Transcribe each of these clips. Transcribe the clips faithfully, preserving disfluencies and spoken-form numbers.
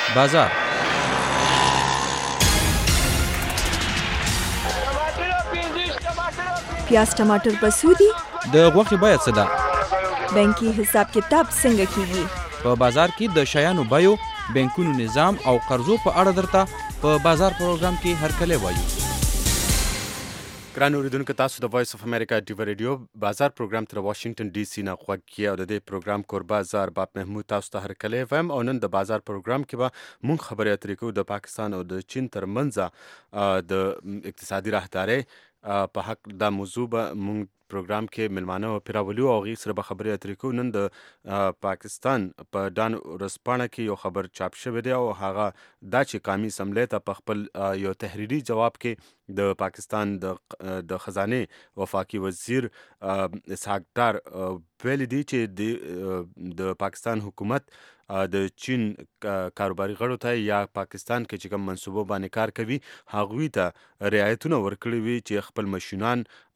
بازار پیاز ټماټر په سودی د غوښې بیه څه ده؟ بانکي حساب کتاب څنګه کیږي؟ په بازار کې د شیانو بیو، بانکونو نظام او قرضو په اړه درته په بازار پروګرام کې هرکلی وایو. ګران اوریدونکو، تاسو د وایس اف امریکا ډیو ریډیو بازار پروګرام تر واشنگټن ډي سي نه غوږ کې او د دې پروګرام کوربه زه ارباب محمود تاسو ته هرکلی وایم. او نن د بازار پروګرام کې به مونږ خبرې اترې کوو د پاکستان او د چین ترمنځ د اقتصادي راهدارۍ په حق. دا موضوع به مونږ پروګرام کې ملمانه او پیراولو او هغې سره به خبرې اترې کوو. نن د پاکستان په ډان ورځپاڼه کې یو خبر چاپ شوی دی او هغه دا چې قومي اسمبلۍ ته په خپل یو تحریري جواب کې د پاکستان د د خزانې وفاقي وزیر اسحاق ډار ویلي دی چې د پاکستان حکومت د چین کاروباري غړو ته یا پاکستان کې چې کوم منصوبو باندې کار کوي هغوی ته رعایتونه ورکړي وي چې خپل ماشینان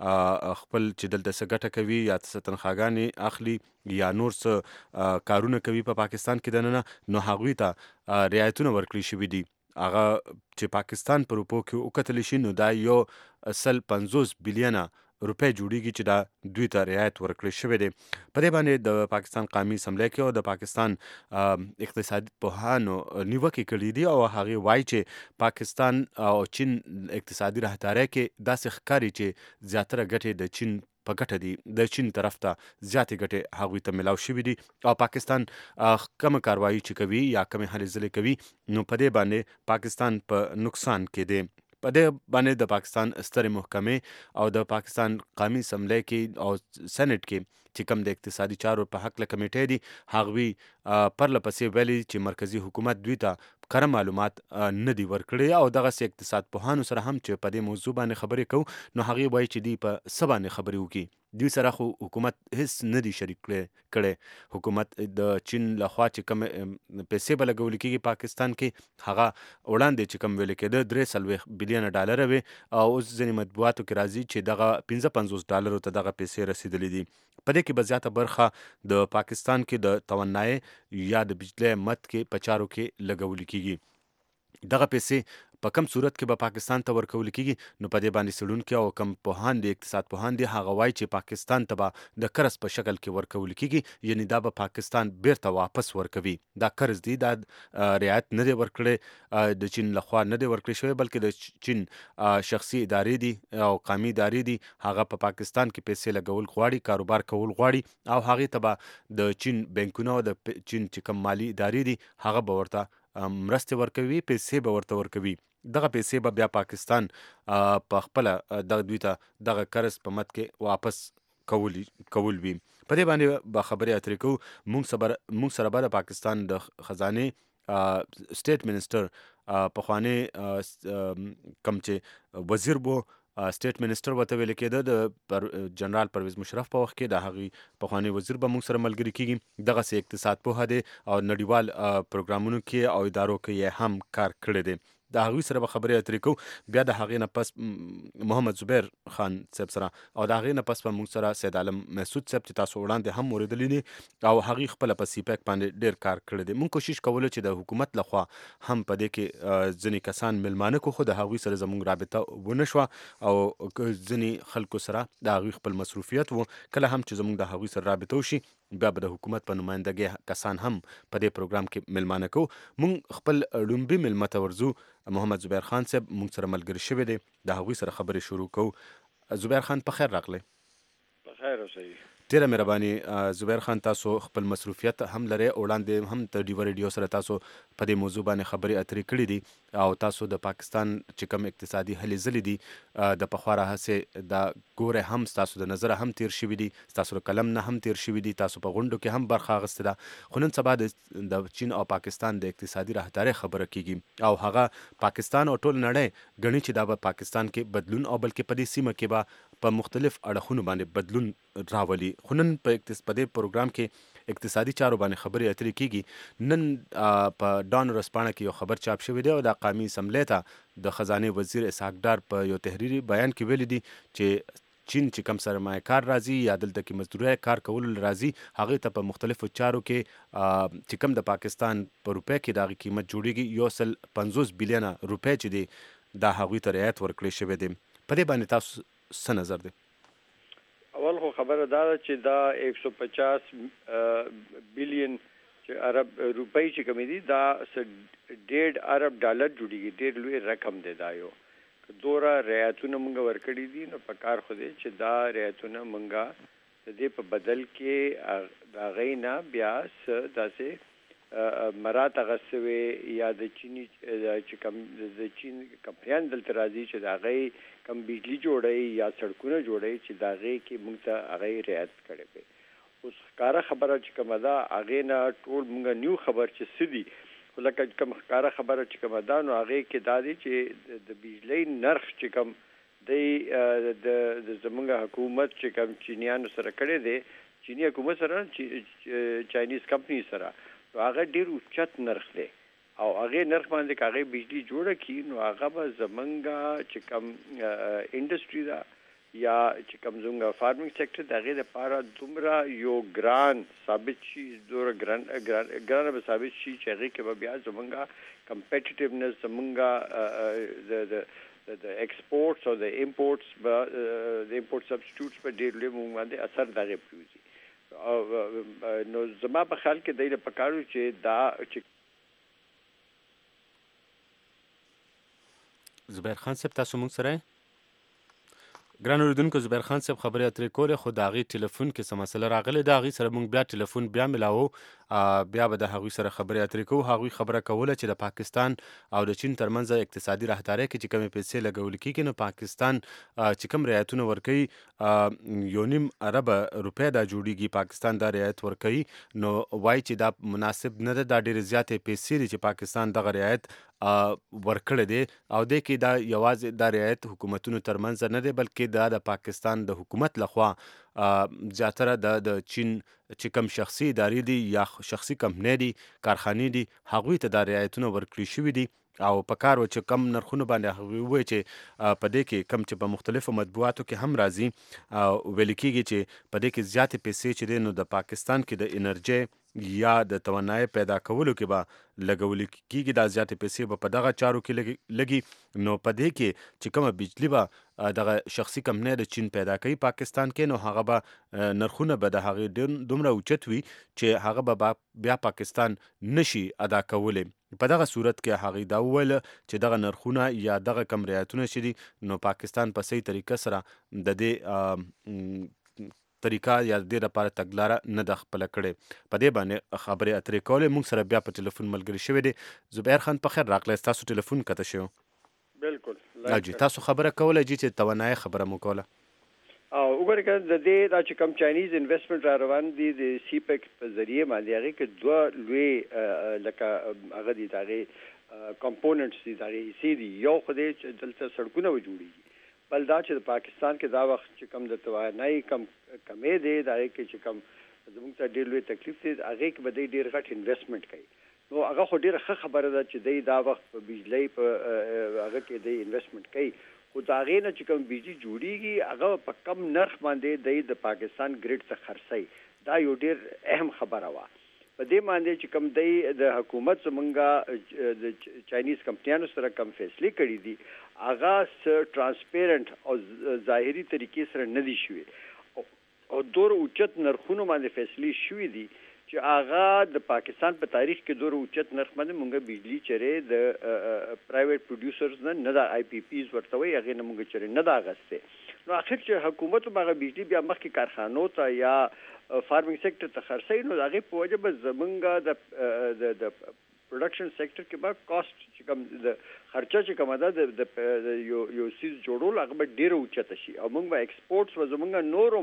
خپل چې دلته څه ګټه کوي یا څه تنخواګانې اخلي یا نور څه کارونه کوي په پاکستان کې دننه، نو هغوی ته رعایتونه ورکړي شوي دي. هغه چې پاکستان په روپو کې وکتلی شي نو دا یو سل پنځوس بیلیونه روپۍ جوړیږي چې دا دوی ته رعایت ورکړی شوی دی. په دې باندې د پاکستان قومي اسمبلۍ کې او د پاکستان اقتصادي پوهانو نیوکې کړي دي او هغې وایي چې پاکستان او چین اقتصادي راهدارۍ کې داسې ښکاري چې زیاتره ګټې د چین په ګټه دي، د چین طرف ته زیاتې ګټې هغوی ته ملاو شوي دي او پاکستان کومه کاروایي چې کوي یا کومې هلې ځلې کوي نو په دې باندې پاکستان په نقصان کې دی. په دې باندې د پاکستان سترې محکمې او د پاکستان قومي اسمبلۍ کې او سینټ کې چې کوم د اقتصادي چارو په هکله کمیټې دي هغوی پرله پسې ویلي چې مرکزي حکومت دوی ته کره معلومات نه دي ورکړي او دغسې اقتصاد پوهانو سره هم چې په دې موضوع باندې خبرې کوو نو هغې وایي چې دوی په څه باندې خبرې وکړي. دوی سره خو حکومت هیڅ نه دي شریک کړی. حکومت د چین لخوا چې کوم پیسې به لګول کېږي پاکستان کې هغه وړاندې چې کوم ویل کېده درې څلوېښت بیلیونه ډالره وې او اوس ځینې مطبوعاتو کې راځي چې دغه پنځه پنځوس ډالرو ته دغه پیسې رسېدلې دي. په دې کې به زیاته برخه د پاکستان کې د توانایي یا د بجلی مد کې په چارو کې لګول کېږي. دغه پیسې په کم صورت کې به پاکستان ته ورکول کېږي نو په دې باندې څېړونکي او کم پوهان دي، اقتصاد پوهان دي، هغه وایي چې پاکستان ته به د قرض په شکل کې ورکول کېږي، یعنې دا به پاکستان بیرته واپس ورکوي. دا قرض دی، دا رعایت نه دی ورکړی د چین لخوا نه دی ورکړی شوی بلکې د چین شخصي ادارې دي او قومي ادارې دي هغه په پا پاکستان کې پیسې لګول غواړي، کاروبار کول غواړي او هغې ته به د چین بانکونه او د چین چې کوم مالي ادارې دي هغه به ورته مرستې ورکوي، پیسې به ورته ورکوي. دغه پیسې به بیا پاکستان په خپله دغه دوی ته دغه قرض په مد کې واپس کول کول وي. په دې باندې به خبرې اترې کوو. موږ سره به د پاکستان د خزانې سټیټ منسټر پخوانی کوم چې وزیر بو سټیټ منسټر ورته ویل کېده د جنرال پرویز مشرف په وخت کې، د هغې پخوانی وزیر به موږ سره ملګري کېږي. دغسې اقتصاد پوهه دی او نړیوال پروګرامونو کې او ادارو کې یې هم کار کړی دی. د هغوی سره به خبرې اترې کوو. بیا د هغې نه پس محمد زبیر خان صاحب سره او د هغې نه پس به موږ سره سید عالم محسود صاحب چې تاسو وړاندې هم اورېدلي دي او هغې خپله په سیپیک باندې ډېر کار کړی دی. موږ کوشش کولو چې د حکومت لخوا هم په دې کې ځینې کسان ملمانه کړو، خو د هغوی سره زموږ رابطه ونه شوه او ځینې خلکو سره د هغوی خپل مصروفیت و. کله هم چې زموږ د هغوی سره رابطه وشي بیا به د حکومت په نمایندګۍ کسان هم په دې پروګرام کې ملمانه کوو. موږ خپل لومړي مېلمه ته ورځو. محمد زبیر خان صاحب موږ سره ملګری شوی دی، د هغوی سره خبرې شروع کوو. زبیر خان په خیر راغلی. په خیر اوسئ. ډېره مهرباني زبیر خان، تاسو خپل مصروفیت هم لرئ، وړاندې هم د ډیو ریډیو سره تاسو په دې موضوع باندې خبرې اترې کړي دي او تاسو د پاکستان چې کوم اقتصادي هلې ځلې دي د پخوا راهیسې دا ګوره هم ستاسو د نظره هم تیر شوي دي، ستاسو د قلم نه هم تیر شوي دي، تاسو په غونډو کې هم برخه اخیستې ده. خو نن سبا د چین او پاکستان د اقتصادي راهدارۍ خبره کېږي او هغه پاکستان او ټول نړۍ ګڼي چې دا به پاکستان کې بدلون او بلکې په دې سیمه کې به په مختلف اړخونو باندې بدلون راولي. خو نن په دې پروګرام کې اقتصادي چارو باندې خبرې اترې کېږي. نن په ډان ورځپاڼه کې یو خبر چاپ شوی دی او د قومي اسمبلۍ ته د خزانې وزیر اسحاق ډار په یو تحریري بیان کې ویلي دي چې چین چې کم سرمایه کار راځي یا دلته کې مزدوري کار کول راځي هغه ته په مختلفو چارو کې چې کم د پاکستان په روپیا کې د قیمت جوړیږي یو سل پنځوس بلین روپیا چې دی دا هغوی ته رعایت ورکړی شوی دی. په دې باندې تاسو څه نظر دی؟ اول خو خبره دا ده چې دا یک سو پچاس بلین چې عرب روپۍ چې کوم دي دا ډېر ارب ډالر جوړیږي، ډېر لوی رقم دی. دا یو دوره رعایتونه مونږ ورکړي دي نو په کار خو دی چې دا رعایتونه مونږ د دې په بدل کې د هغې نه بیا څه داسې مرات اخیستوي یا د چیني چې کوم د چین کمپنیان دلته راځي چې د هغې کم بجلی جوړوي یا سړکونه جوړوي چې د هغې کې مونږ ته هغې رعایت کړی وي. اوس ښکاره خبره چې کومه ده هغې نه ټول مونږ نیو خبر چې څه دي، خو لکه کوم ښکاره خبره چې کومه ده نو هغې کې دا دی چې د بجلۍ نرخ چې کوم دی د زمونږ حکومت چې کوم چینیانو سره کړی دی، چینی حکومت سره چاینیز کمپنی سره، نو هغه ډېر اوچت نرخ دی او هغې نرخ باندې که هغې بجلي جوړه کړي نو هغه به زمونږ چې کوم انډسټري ده یا چې کوم زمونږ فارمینګ سیکټر د هغې دپاره دومره یو ګران ثابت شي، دومره ګران ګرانه به ثابت شي چې هغې کې به بیا زمونږ کمپیټیټیونس زمونږ د د ایکسپورټس او د امپورټس به د امپورټ سبسټیټیوټس په ډېر لوی مونږ باندې اثر د هغې پرېوځي. نو زما په خیال کې دی له پکار چې دا چې زبیر خان صاحب تاسو مونږ سره ګران اوریدونکو زبیر خان صاحب خبرې اترې کولې خو د هغې ټلیفون کې څه مسله راغلې ده، هغې سره مونږ بیا ټلیفون بیا ملاوو بیا به د هغوی سره خبرې اترې کوو. هغوی خبره کوله چې د پاکستان او د چین ترمنځ اقتصادي راهدارۍ کې چې کومې پیسې لګول کېږي نو پاکستان چې کوم رعایتونه ورکوي یو نیم ارب روپۍ دا جوړیږي، پاکستان دا رعایت ورکوي نو وایي چې دا مناسب نه ده، دا ډېرې زیاتې پیسې دي چې پاکستان دغه رعایت ورکړی دی او دی کې دا یوازې دا رعایت حکومتونو ترمنځ نه دی بلکې دا د پاکستان د حکومت لخوا زیاتره د د چین چې کوم شخصي ادارې دي یا شخصي کمپنۍ دي کارخانې دي هغوی ته دا رعایتونه ورکړي شوي دي او په کار و چې کم نرخونه باندې هغوی ووایي چې په دې کې کم چې په مختلفو مطبوعاتو کې هم راځي ویل کېږي چې په دې کې زیاتې پیسې چې دی نو د پاکستان کې د انرژۍ یا د توانایي پیدا کولو کې به لګول کېږي، دا زیاتې پیسې به په دغه چارو کې لګي نو په دې کې چې کومه بجلي به دغه شخصي کمپنۍ د چین پیدا کوي پاکستان کې نو هغه به نرخونه به د هغې دومره اوچت وي چې هغه به بیا پاکستان نشي ادا کولی. په دغه صورت کې هغې دا وویل چې دغه نرخونه یا دغه کم رعایتونه چې دي نو پاکستان په صحیح طریقه سره د دې طریقه یا د دې لپاره تګلاره نه ده خپله کړې. په دې باندې خبرې اترې کولې. موږ سره بیا په ټلیفون ملګري شوی دی. زبیر خان په خیر راغلی، ستاسو ټلیفون کته شوی. بالکل جی تاسو خبره کوله جی چې توانایي خبره مو کوله او وګورئ که د دې دا چې کوم چاینیز انویسټمنټ را روان دي د سی پیک په ذریعې باندې هغې کې دوه لوی لکه هغه دي د هغې کمپوننټس دي د هغې حصې دي. یو خو دی چې دلته سړکونه به جوړېږي، بل دا چې د پاکستان کې دا وخت چې کوم د توانایي کم کمې دی د هغې کې چې کوم زموږ ته ډېر لوی تکلیف دی هغې کې به دی ډېر غټ انویسټمنټ کوي. نو هغه خو ډېره ښه خبره ده چې دی دا وخت په بجلۍ په هغه کې دی انویسټمنټ کوي، خو د هغې نه چې کوم بجلي جوړېږي هغه په کم نرخ باندې دی د پاکستان ګریډ څخه خرڅوي. دا یو ډېر اهم خبره وه. په دې باندې چې کوم دی د حکومت زمونږ د چاینیز کمپنیانو سره کوم فیصلې کړي دي هغه څه ټرانسپیرنټ او ظاهري طریقې سره نه دي شوي او دومره اوچت نرخونو باندې فیصلې شوي دي چې هغه د پاکستان په تاریخ کې دومره اوچت نرخ باندې مونږ بجلي چېرې د پرایویټ پروډیوسرز نه نه دا آی پی پیز ورته وایي هغې نه مونږ چېرې نه ده اخیستې. نو اخر چې حکومت هم هغه بجلي بیا مخکې کارخانو ته یا فارمینګ سیکټر ته خرڅوي نو د هغې په وجه به زمونږ د د پروډکشن سیکټر کې به کاسټ چې کوم د خرچه چې کومه ده د یو یو سیز جوړول هغه به ډېره اوچته شي او موږ به ایکسپورټس به زمونږ نور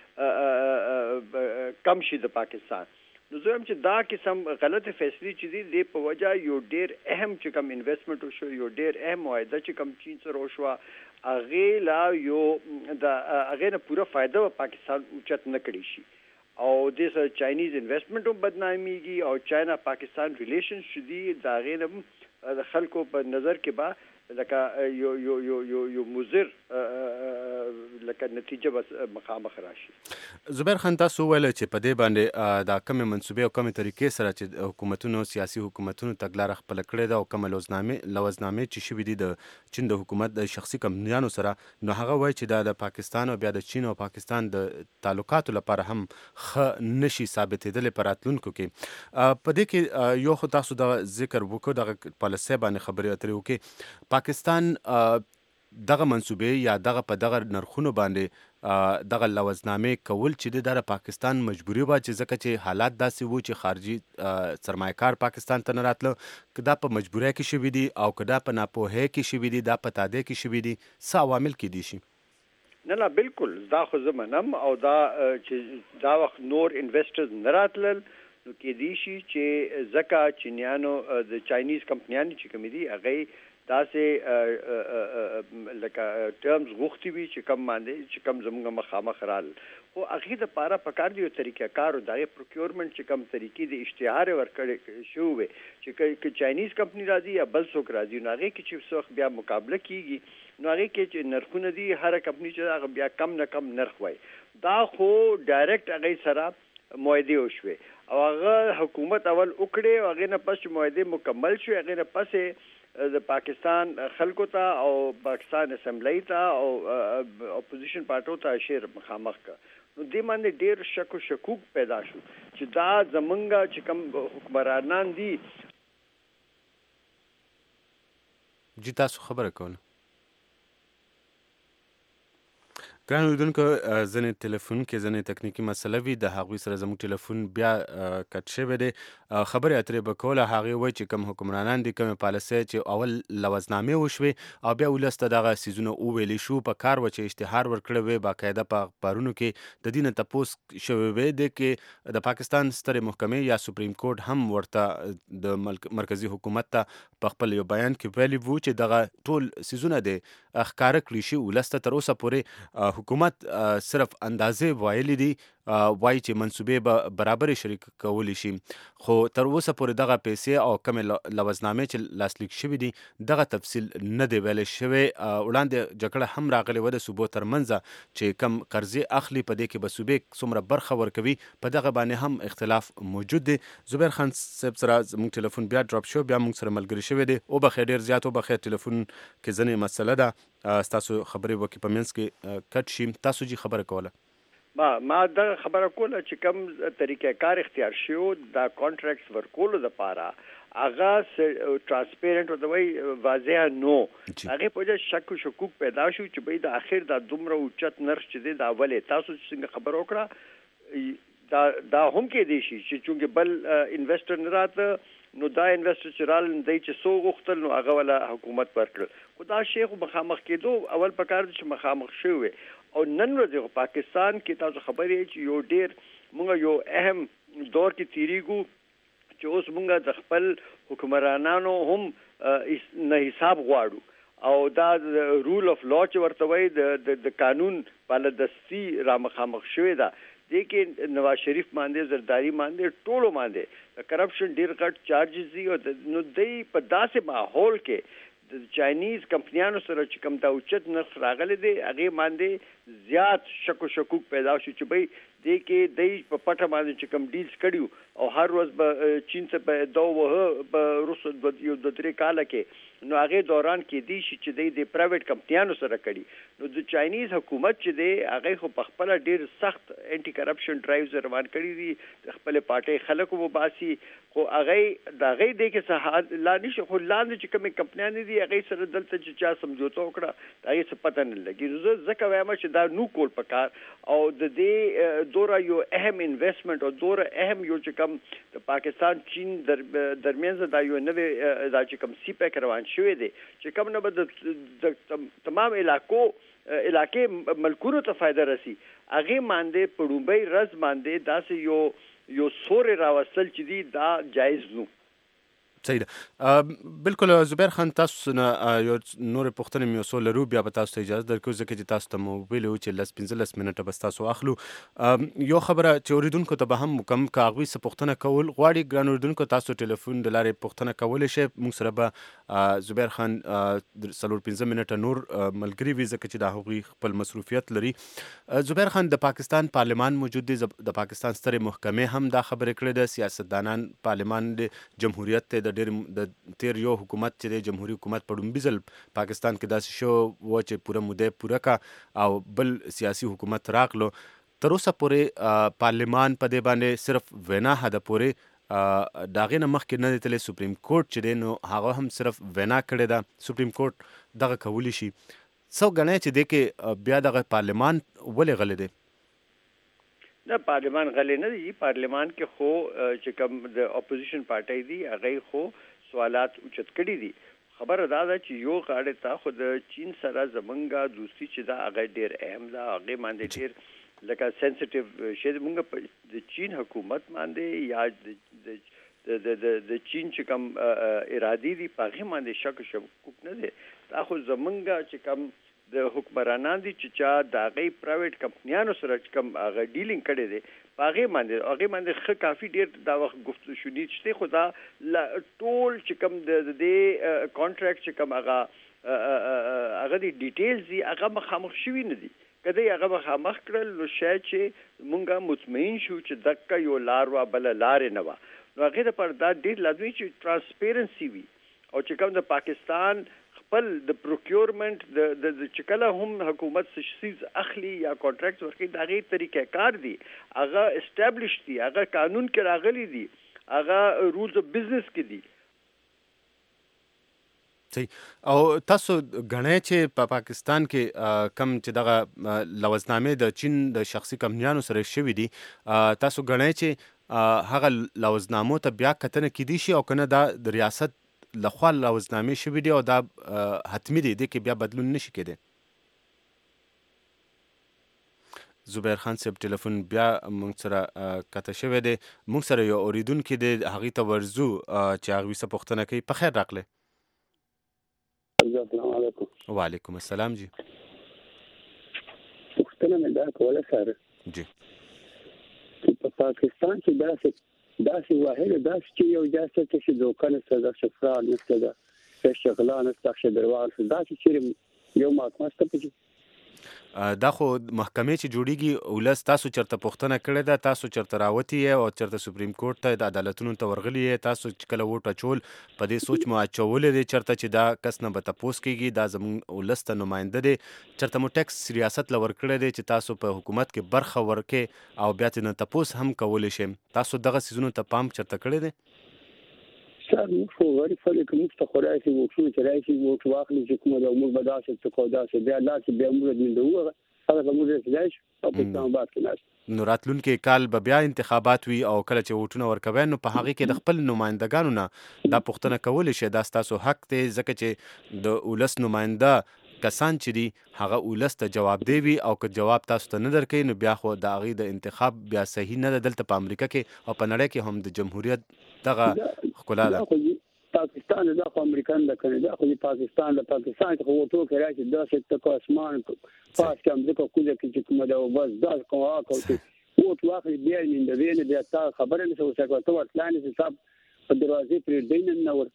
هم کم شي د پاکستان. نو زه هم چې دا قسم غلطې فیصلې چې دي دې په وجه یو ډېر اهم چې کوم انویسټمنټ وشو، یو ډېر اهم معاهده چې کوم چین سره وشوه هغې لا یو د هغې نه پوره فایده به پاکستان اوچت نه کړی شي او دې سره چاینیز انویسټمنټ هم بدنامیږي او چاینا پاکستان ریلیشنز چې دي د هغې نه د خلکو په نظر کې به لکه یو یو یو یو یو مضر لکه نتیجه بس مخامخ راشي. زبیر خان تاسو ویل چې په دې باندې دا کوم منسوبې او کوم طریقې سره چې حکومتونو سیاسي حکومتونو تګلاره خپل کړې ده او کوم لوزنامې لوزنامې چې شوې دي د چین د حکومت د شخصي کمپنیانو سره، نو هغه وایي چې دا د پاکستان او بیا د چین او پاکستان د تعلقاتو لپاره هم ښه نشي ثابتېدلی په راتلونکو کې. په دې کې یو خو تاسو د ذکر وکړو دغه پالیسۍ باندې خبرې اترې وکړې. پاکستان دغه منصوبې یا دغه په دغه نرخونو باندې دغه لوزنامې کول چې د پاکستان مجبوري وه چې ځکه چې حالات داسې وو چې خارجي سرمایه‌کار پاکستان ته نه راتله، که دا په مجبورۍ کې شوي دي او که دا په ناپوهۍ کې شوي دي، دا په تادۍ کې شوي دي، څه عوامل کیدی شي؟ نه نه بالکل دا خو زه منم او دا چې دا وخت نور انویسټرز نه راتلل نو کیدی شي چې ځکه چینیانو د چاینیز کمپنیانو چې کومې دي هغې داسې لکه ټرمز غوښتي وي چې کم باندې چې کم زموږ مخامخ رال خو هغې دپاره پکار دی یو طریقه کار و د هغې پروکیورمنټ چې کم طریقې د اشتهار یې ورکړی شوی وی چې که چاینیز کمپني راځي یا بل څوک راځي نو هغې کې چې څه وخت بیا مقابله کېږي نو هغې کې چې نرخونه دي هره کمپني چې هغه بیا کم نه کم نرخ وایي. دا خو ډایرکټ هغې سره معاهدې وشوې او هغه حکومت اول وکړې او هغې نه پس چې معاهدې مکمل شوې هغې نه پسې د پاکستان خلکو ته او پاکستان اسمبلی ته او اپوزیشن پارټو ته شیر مخامخ کا نو دې باندې ډېر شک او شکوک پیدا شو چې دا زمونږ چې کوم حکمرانان دي. جی تاسو خبره کوله ګران اورېدونکو، ځینې ټلیفون کې ځینې تکنیکي مسله وي، د هغوی سره زموږ ټلیفون بیا کټ شوی دی. خبرې اترې به کوله، هغې وایي چې کوم حکمرانان دي کومې پالیسۍ چې اول لوزنامې وشوې او بیا ولس ته دغه څیزونه وویلی شو، په کار وه چې اشتهار ورکړی وی، باقاعده په اخبارونو کې د دې نه تپوس شوی وی دی کې د پاکستان سترې محکمې یا سپریم کورټ هم ورته د مرکزي حکومت ته په خپل یو بیان کې ویلي وو چې دغه ټول څیزونه دی ښکاره کړي شي ولس ته. تر اوسه پورې حکومت صرف اندازې وایلی دي، وایي چې منصوبې به برابرې شریک کولی شي، خو تر اوسه پورې دغه پیسې او کومې لوزنامې چې لاسلیک شوي دي دغه تفصیل نه دی ویلی شوی. وړاندې جګړه هم راغلې وه د صوبو تر منځه چې کم قرضې اخلي په دې کې به صوبې څومره برخه ورکوي، په دغه باندې هم اختلاف موجود دی. زبیر خان صاحب سره زموږ ټلیفون بیا ډراپ شو، بیا موږ سره ملګري شوی دی. وبخیر ډېر زیات وبخیر، ټلیفون کې ځینې مسله ده، ستاسو خبرې به کې په منځ کې کټ شي. تاسو جی خبره کوله؟ ما ما دغه خبره کوله چې کوم طریقې کار اختیار شو دا کانټریکټس ورکولو دپاره هغه ټرانسپیرنټ ورته وایي واضح نو هغې په وجه شک و شکوک پیدا شو چې بهی د اخر دا دومره اوچت نرخ چې دی دا ولې تاسو څنګه خبره وکړه دا دا هم کېدی شي چې چونکې بل انویسټر نه راته نو دا انویسټر چې رال دی چې څو غوښتل نو هغه ولا حکومت ورکړل. خو دا شی خو مخامخ کېدو اول پکار دی چې مخامخ شوی او نن ورځ پاکستان کې تاسو خبرې چې یو ډېر موږ یو اهم دور کې تیریږو چې اوس موږ د خپل حکمرانانو هم نه حساب غواړو او دا رول اف لا چې ورته وایي د قانون بالادستي را مخامخ شوې ده. دې کې نواز شریف باندې زرداری باندې ټولو باندې کرپشن ډېر غټ چارجز دي او نو دی په داسې ماحول کې د چاینیز کمپنیانو سره چې کوم دا اوچت نرخ راغلی دی هغې باندې زیات شک و شکوک پیدا شو چې بهی دې کې دی په پټه باندې چې کوم ډیلز کړي او هر ورځ به چین ته په دو وهه په وروسته یو دوه درې کاله کې نو هغې دوران کې دی شي چې دی د پرایویټ کمپنیانو سره کړي نو د چاینیز حکومت چې دی هغې خو په خپله ډېر سخت انټي کرپشن ډرایوز روان کړي دي، د خپلې پارټۍ خلک وباسي، خو هغې د هغې دی کې څه لا نشي، خو لاندې چې کومې کمپنیانې دي هغې سره دلته چې چا سمجوته وکړه د هغې څه پته نه لګي. نو زه ځکه وایم چې دا نو کول پکار او د دې دوره یو اهم انویسټمنټ او دوره اهم یو چې کوم د پاکستان چین در درمیانځ دا یو نوې دا چې کوم سی پیک روان شوی دی چې کوم نه به د تمام علاقو علاقې ملکونو ته فایده رسی هغې باندې په لومړۍ ورځ باندې داسې یو یو سورې راوستل چې دي دا جایز نو. صحیح ده. بالکل زبیر خان، تاسو نه یو نور پوښتنې مې وسو لرو، بیا به تاسو ته اجازه درکړو ځکه چې تاسو ته مو ویلي وو چې لس پنځلس منټه به تاسو اخلو. یو خبره چې اوریدونکو ته به هم کوم که هغوی څه پوښتنه کول غواړي، ګران اوریدونکو تاسو ټلیفون د لارې پوښتنه کولی شئ. موږ سره به زبیر خان څلور پنځه منټه نور ملګري وي ځکه چې دا هغوی خپل مصروفیت لري. زبیر خان، د پاکستان پارلمان موجود دی، د پاکستان سترې محکمې هم دا خبرې کړې ده، سیاستدانان پارلمان د جمهوریت ته د ډېر د تیر یو حکومت چې د جمهوریت حکومت په ډومبي ځل پاکستان کې داسې شو و چې پوره موده پوره کا او بل سیاسي حکومت راغلو. تر اوسه پورې پارلمان په دې باندې صرف وینا حده پورې د هغې نه مخکې نه دی تللی. سپریم کورټ چې دی نو هغه هم صرف وینا کړې ده. سپریم کورټ دغه کولی شي. څه ګڼئ چې دی کې بیا دغه پارلمان ولې غلی دی؟ نه، پارلمان غلی نه دی. پارلمان کې خو چې کوم د اپوزیشن پارټۍ دي هغې خو سوالات اوچت کړي دي. خبره دا ده چې یو غاړې ته خو د چین سره زمونږ دوستي چې ده هغه ډېر اهم ده، هغې باندې ډېر لکه سینسټیو شی زمونږ د چین حکومت باندې یا د چین چې کوم ارادي دي په هغې باندې شک شکوک نه دی. دا خو زمونږ چې کوم د حکمرانان دي چې چا د هغې پرایویټ کمپنیانو سره چې کوم هغه ډیلینګ کړی دی په هغې باندې هغې باندې ښه کافي ډېر دا وخت گفت شنید شته. خو دا ټول چې کوم د دې کانټراکټ چې کوم هغه هغه د ډیټیلز دي هغه مخامخ شوي نه دي. که دی هغه مخامخ کړل نو شاید چې مونږ مطمئن شو چې دقه یو لار وه بله لارې نه وه. نو هغې دپاره دا ډېر لازمي چې ترانسپیرنسي وي او چې کوم د پاکستان خپل د پروکیورمنٹ د چې کله هم حکومت سیز اخلي یا کانټراکټ ورکوي د هغې طریقه کار دي، هغه اسټابلیش دي، هغه قانون کې راغلي دي، هغه رولز اف بزنس کې دي. صحیح. او تاسو ګڼئ چې په پاکستان کې کم چې دغه لوزنامې د چین د شخصي کمپنیانو سره شوي دي، تاسو ګڼئ چې هغه لوزنامو ته بیا کتنه کیدی شي او که نه دا د ریاست لخوا لوزنامې شوي دي او دا حتمي دی دې کې بیا بدلون نشي کېدی؟ زبیر خان صاحب ټلیفون بیا موږ سره کته شوی دی. موږ سره یو اوریدونکی دی، هغې ته ورځو چې هغوی څه پوښتنه کوي. په خیر راغلی. السلام علیکم. وعلیکم السلام. جی پوښتنه مې دا کوله سره جی چې په پاکستان کې داسې داسې واحد داسې چې یو داسې چې دوکه نشته ده، شفرا نشته ده، شغلا نشته، شدروال نشته، داسې چې یو محکمه شته پکې. دا خو محکمې چې جوړیږي ولس تاسو چرته پوښتنه کړې ده، تاسو چرته راوتي یې او چرته سپریم کورټ ته د عدالتونو ته ورغلي یې، تاسو چې کله ووټ اچول په دې سوچ مو اچولی دی چرته چې دا کس نه به تپوس کېږي، دا زموږ ولس ته نماینده دی، چرته مو ټیکس ریاست له ورکړی دی چې تاسو په حکومت کې برخه ورکې او بیا ترې نه تپوس هم کولی شئ. تاسو دغه څیزونو ته پام چرته کړی دی؟ سر موږ خو غریب خلک موږ ته خو راشي ووټونه چې راشي ووټ واخلي چې کومه ده موږ به داسې څه کوو داسې بیا داسې بیا موږ دمنډوو هغه به موږ رسېدای شو او په اسلام آباد کې ناست. نو راتلونکي کال به بیا انتخابات وي او کله چې ووټونه ورکوئ نو په هغې کې د خپل نمایندګانو نه دا پوښتنه کولی شئ. دا ستاسو حق دی ځکه چې د ولس نماینده کسان چې دي هغه ولس ته جوابدی وي او که جواب تاسو ته نه درکوي نو بیا خو د هغې د انتخاب بیا صحیح نه ده. دلته په امریکا کې او په نړۍ کې هم د جمهوریت دغه ښکلا ده. پاکستان دا خو امریکان ده کنه، دا خو پاکستان ده، پاکستان کې ووټو کې راشي داسې تکو اسمان پاس کې امریکا کوزه کې چې کومه ده بس دا کوم هغه چې ووټ واخلي بیا یې د وینې بیا تا خبره نه څه وسه ته ورتلانې حساب په دروازې پرې دین نه ور.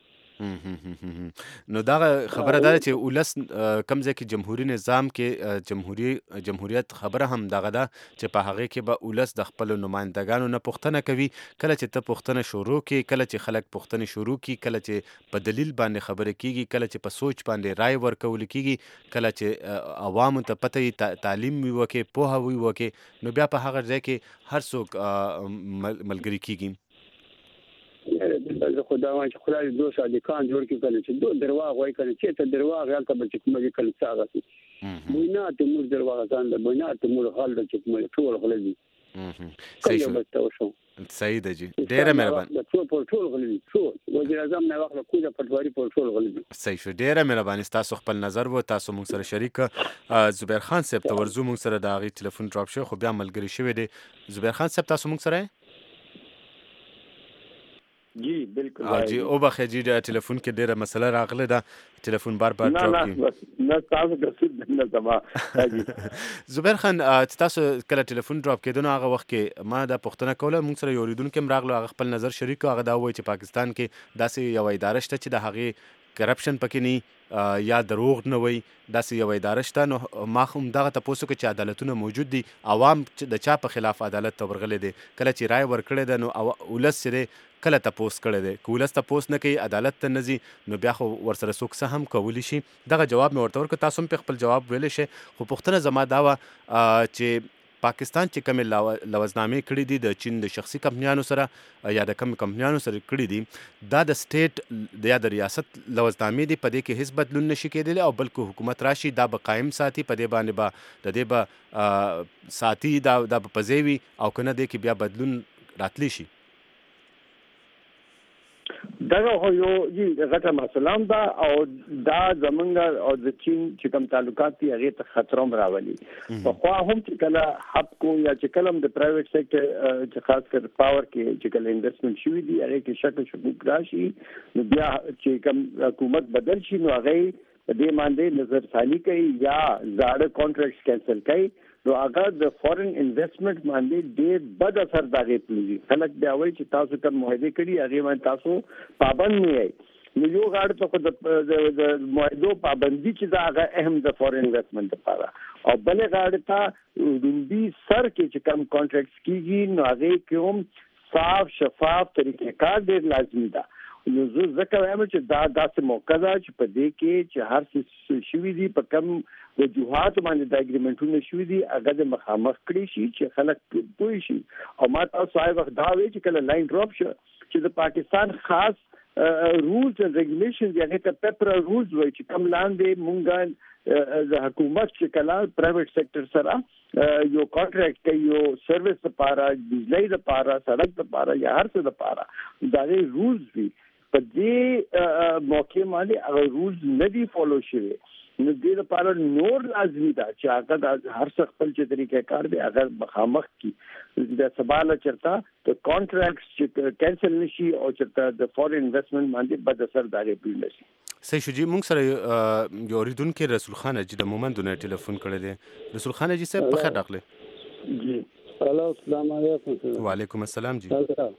نو دا خبره ده چې ولس کم ځای کې جمهوري نظام کې جمهوری جمهوریت خبره هم دغه ده چې په هغې کې به ولس د خپلو نمایندګانو نه پوښتنه کوي. کله چې ته پوښتنه شروع کړي، کله چې خلک پوښتنې شروع کړي، کله چې په دلیل باندې خبرې کېږي، کله چې په سوچ باندې رای ورکول کېږي، کله چې عوامو ته پته وي تعلیم وي وکړي، پوهه وي وکړي، نو بیا په هغه ځای کې هر څوک ملګري کېږي. زه خو دا وایم چې خدای دې دوه صادقان جوړ کړي کنه چې دوه درواغ وایي کنه چې ته درواغ هلته به چې کومه دې کله څه هغه شي بوینات موږ درواغان ده بوینات موږ حال ده چې موږ ټول غلي دي. صحیح شو. صحیح ده جی، ډېره مهرباني. ټول په ټول غلي دي، ټول وزیر اعظم نه واخله کوزه پټواري په ټول غلي دي. صحیح شو، ډېره مهرباني. تاسو خپل نظر وو تاسو موږ سره شریک. زبیر خان صاحب ته ورځو موږ سره د هغې ټلیفون ډراپ شوی خو بیا ملګري شوی دی. زبیر خان صاحب تاسو موږ سره جی بالکل جی او بخې جی د ټلیفون کې ډیره مسله راغله ده ټلیفون بار بار ډراپ کی نه نه تاسو د سود نه زما زبیر خان تاسو کله ټلیفون ډراپ کېدنو هغه وخت کې ما د پښتنه کوله موږ سره یو ریدونکو هم راغلو هغه خپل نظر شریک هغه دا وایي چې پاکستان کې داسې یو اداره شته چې د هغې کرپشن پکې نه یا دروغ نه وي داسې یو اداره شته نو ما هم دغه تاسو کې چې عدالتونه موجود دي عوام د چا په خلاف عدالت ته ورغلي دي کله چې رائے ورکړي ده نو ولس سره کله تاسو کړی دی که ولس تاسو نه کوي عدالت ته نه ځي نو بیا خو ورسره څوک څه هم کولی شي دغه جواب مې ورته ورکړ تاسو هم په خپل جواب ویلی شئ خو پوښتنه زما دا وه چې پاکستان چې کومې لوظنامې کړي دي د چین د شخصي کمپنیانو سره یا د کوم کمپنیانو سره کړي دي دا د سټیټ یا د ریاست لوظنامې دي په دې کې هیڅ بدلون نشي کېدلی او بلکې حکومت راشي دا به قایم ساتي په دې باندې به د دې به ساتي دا به په ځای وي او که نه دی کې بیا بدلون راتلی شي دغه خو یو جی غټه مسله ده او دا زمونږ او د چین چې کوم تعلقات دي هغه ته خطر هم راولي خو خو هم چې کله حب کو یا چې کله د پرایویټ سېکټر چې خاص کر پاور کې چې کله انویسټمنټ شوی دی هغه کې شک شکوک راشي نو بیا چې کوم حکومت بدل شي نو هغه دې باندې نظر ثاني کوي یا زاړه کانټراکټس کینسل کوي نو هغه د فورن انویسټمنټ باندې ډېر بد اثر داغې پلوي خلک بیا وایي چې تاسو کوم معاهده کړي هغه باندې تاسو پابند نه یې نو یو غاړه ته د معاهدو پابندي چې دا هغه اهم د فورن انویسټمنټ لپاره او بل غاړه ته دوی سر کې چې کوم کانټراکټس کیږي نو هغه کوم صاف شفاف طریقې کار ډېر لازمي ده نو زه ځکه وایم چې دا داسې موقع ده چې په دې کې چې هر څه شوي دي په کم وجوهات باندې د اګریمنټونو شوي دي هغه د مخامخ کړي شي چې خلک پوه شي او ما تاسو هغه وخت دا وی چې کله لاین ډراپ شو چې د پاکستان خاص رولز اند ریګولیشنز یا هغه پیپر رولز وایي چې کوم لاندې مونږه د حکومت چې کله پرایویټ سېکټر سره یو کانټراکټ کوي یو سرویس لپاره بجلی لپاره سړک لپاره یا هر څه لپاره دا رولز دي په دې موقع باندې هغه رولز نه دي فالو شوي نو دې لپاره نور لازمي ده چې هغه د هر څه خپل چې طریقې کار دی هغه مخامخ کی د سباله چرته د کانټراکټس چې کینسل نشي او چرته د فورن انویسټمنټ باندې بد اثر داغه پیل نشي صحیح شو جی مونږ سره یو اوریدونکو رسول خان جی د مومندونه ټلیفون کړی دی رسول خان جی صاحب په خیر راغلی جی الو السلام علیکم وعلیکم السلام جی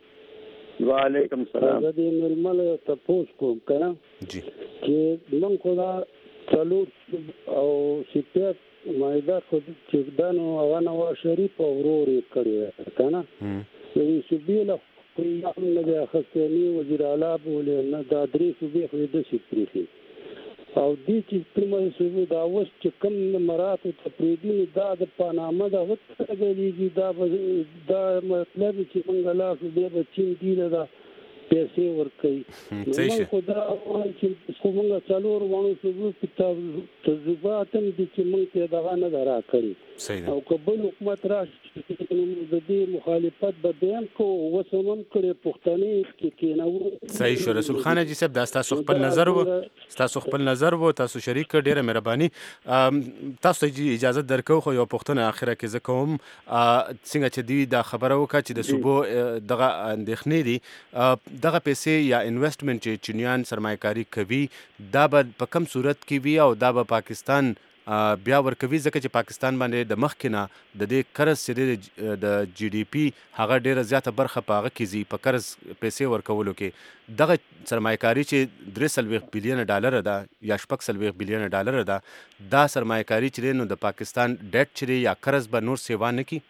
وعلیکم السلام زه د ململ تاسو کوم کنه جی چې مونږ خو دا څلو او سپیټ مایدا خو چې دانو هغه نو شریف او وروري کړی کنه یوه سبیله په یو نه د خصنی وزیر اعلی بولې نه دا درې سبې خو د سپریخي او دې چې کومه سبې دا اوس چې کوم مراتب تفریدي دا د پانامه دا وخت غوړي دا دا مطلب چې مونږ لا خو دې بچی دی دا پیسې ورکړي نو خو دا چې څومره څلور وانه څو کتاب تجربات دي چې مونږ ته دا نه درا کړی او قبول حکومت راشي د دې مخالفت به بیان کو وسمم کړي پښتني کې کېنو صحیح شو رسول خان جی صاحب دا تاسو خپل نظر وو تاسو خپل نظر وو تاسو شریک ډیره مهرباني تاسو ته اجازه درکو خو یو پښتنه اخره کې زکوم څنګه چې دی دا خبره وکړه چې د صوبو دغه اندېښنې دي دغه پیسې یا انویسټمنټ چې چینیان سرمایه‌کاري کوي دا به په کم صورت کې وي او دا به پاکستان بیا ورکوي ځکه چې پاکستان باندې د مخکې نه د دې قرض چې د جی ډي پي هغه ډیره زیاته برخه په هغه کې ځي په قرض پیسې ورکولو کې دغه سرمایه‌کاري چې درې څلوېښت بلیونه ډالره ده یا شپږ څلوېښت بلیونه ډالره ده دا سرمایه‌کاري چې نو د پاکستان ډیټ چې یا قرض به نور سیوا نه کړي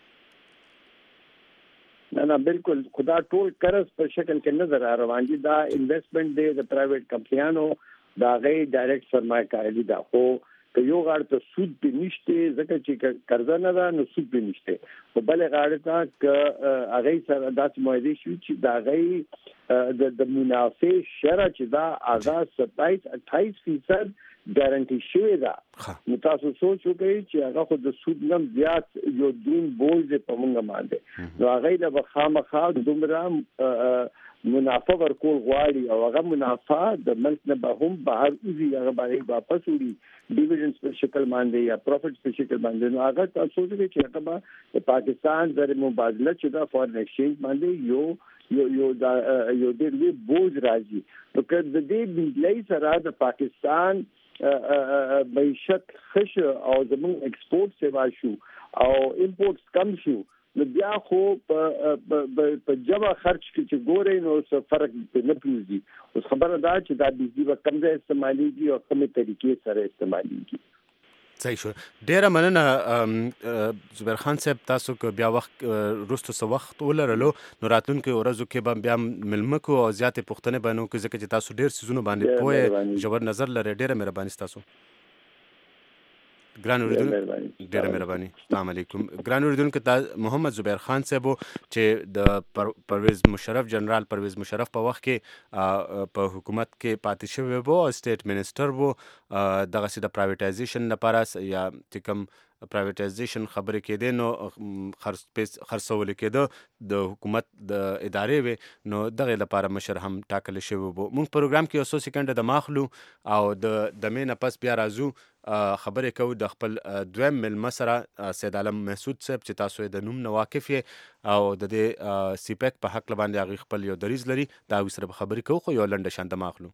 نه نه بالکل خدا ټول قرض په شکل کې نظر روان دي دا انویسټمنټ دی د پرایویټ کمپنیانو دا غي ډایرکټ سرمایه‌کاري دا خو که یو غاړه ته سود به نشته ځکه چې قرض نه ده نو سود به نشته په بل غاړه ته ک هغه سره داسې معاهده شو چې دا غي د منافع شرع چې دا آغاز ستایس اٹھائیس فیصد ګارانټي شوی ده نو تاسو سوچ وکړئ چې هغه خو د سود نم زیات یو دین بوج په موږ باندې نو هغه د خامخا دومره منافع ورکول غواړي او هغه منافع د ملک نه به هم بهر وزي هغه باندې واپس وړي ډیویډنډز په شکل باندې یا پروفټس په شکل باندې نو هغه تاسو ته چې هغه د پاکستان د مبادله چې دا فورن ایکسچینج باندې یو یو یو دا یو د دې بوج راځي نو که د دې بجلی سره د پاکستان معیشت خش او زموږ ایکسپورټ سیوا شو او امپورټس کم شو نو بیا خو په جمع خرچ کې چې ګورې نو څه فرق نه پریږدي. اوس خبره ده چې دا بجلی به کم ځای استعمالیږي او کومې طریقې سره استعمالیږي. صحیح شو. ډیره مننه زبیر خان صاحب، تاسو که بیا وخت وروسته څه وخت ولرلو نو راتلونکي ورځو کې به بیا مېلمه کو او زیاتې پوښتنې به نه وکړو ځکه چې تاسو ډېر څیزونو باندې پوهه ژور نظر لرئ. ډیره مهرباني ستاسو. ګران اوریدونکو ډیره مهرباني. السلام علیکم. ګران اوریدونکو محمد زبیر خان صاحب چې د پرویز مشرف جنرال پرویز مشرف په وخت کې په حکومت کې پاتې شوی وو او سټیټ منسټر وو. دغسې د پرایویټایزیشن لپاره یا چې کوم پرایویټایزیشن خبرې کېدې نو خرڅول کېده د حکومت د ادارې وې نو دغې لپاره مشر هم ټاکلی شوی وو. موږ پروګرام کې یو څو سیکنډه د ماخلو او د دمې نه پس بیا راځو خبرې کوو د خپل دویم مېلمه سره سید عالم محسود صاحب چې تاسو یې د نوم نه واقف یې او د دې سیپیک په حق باندې هغوی خپل یو دریځ لري. د هغوی سره به خبرې کوو خو یو لنډه شان د ماخلو.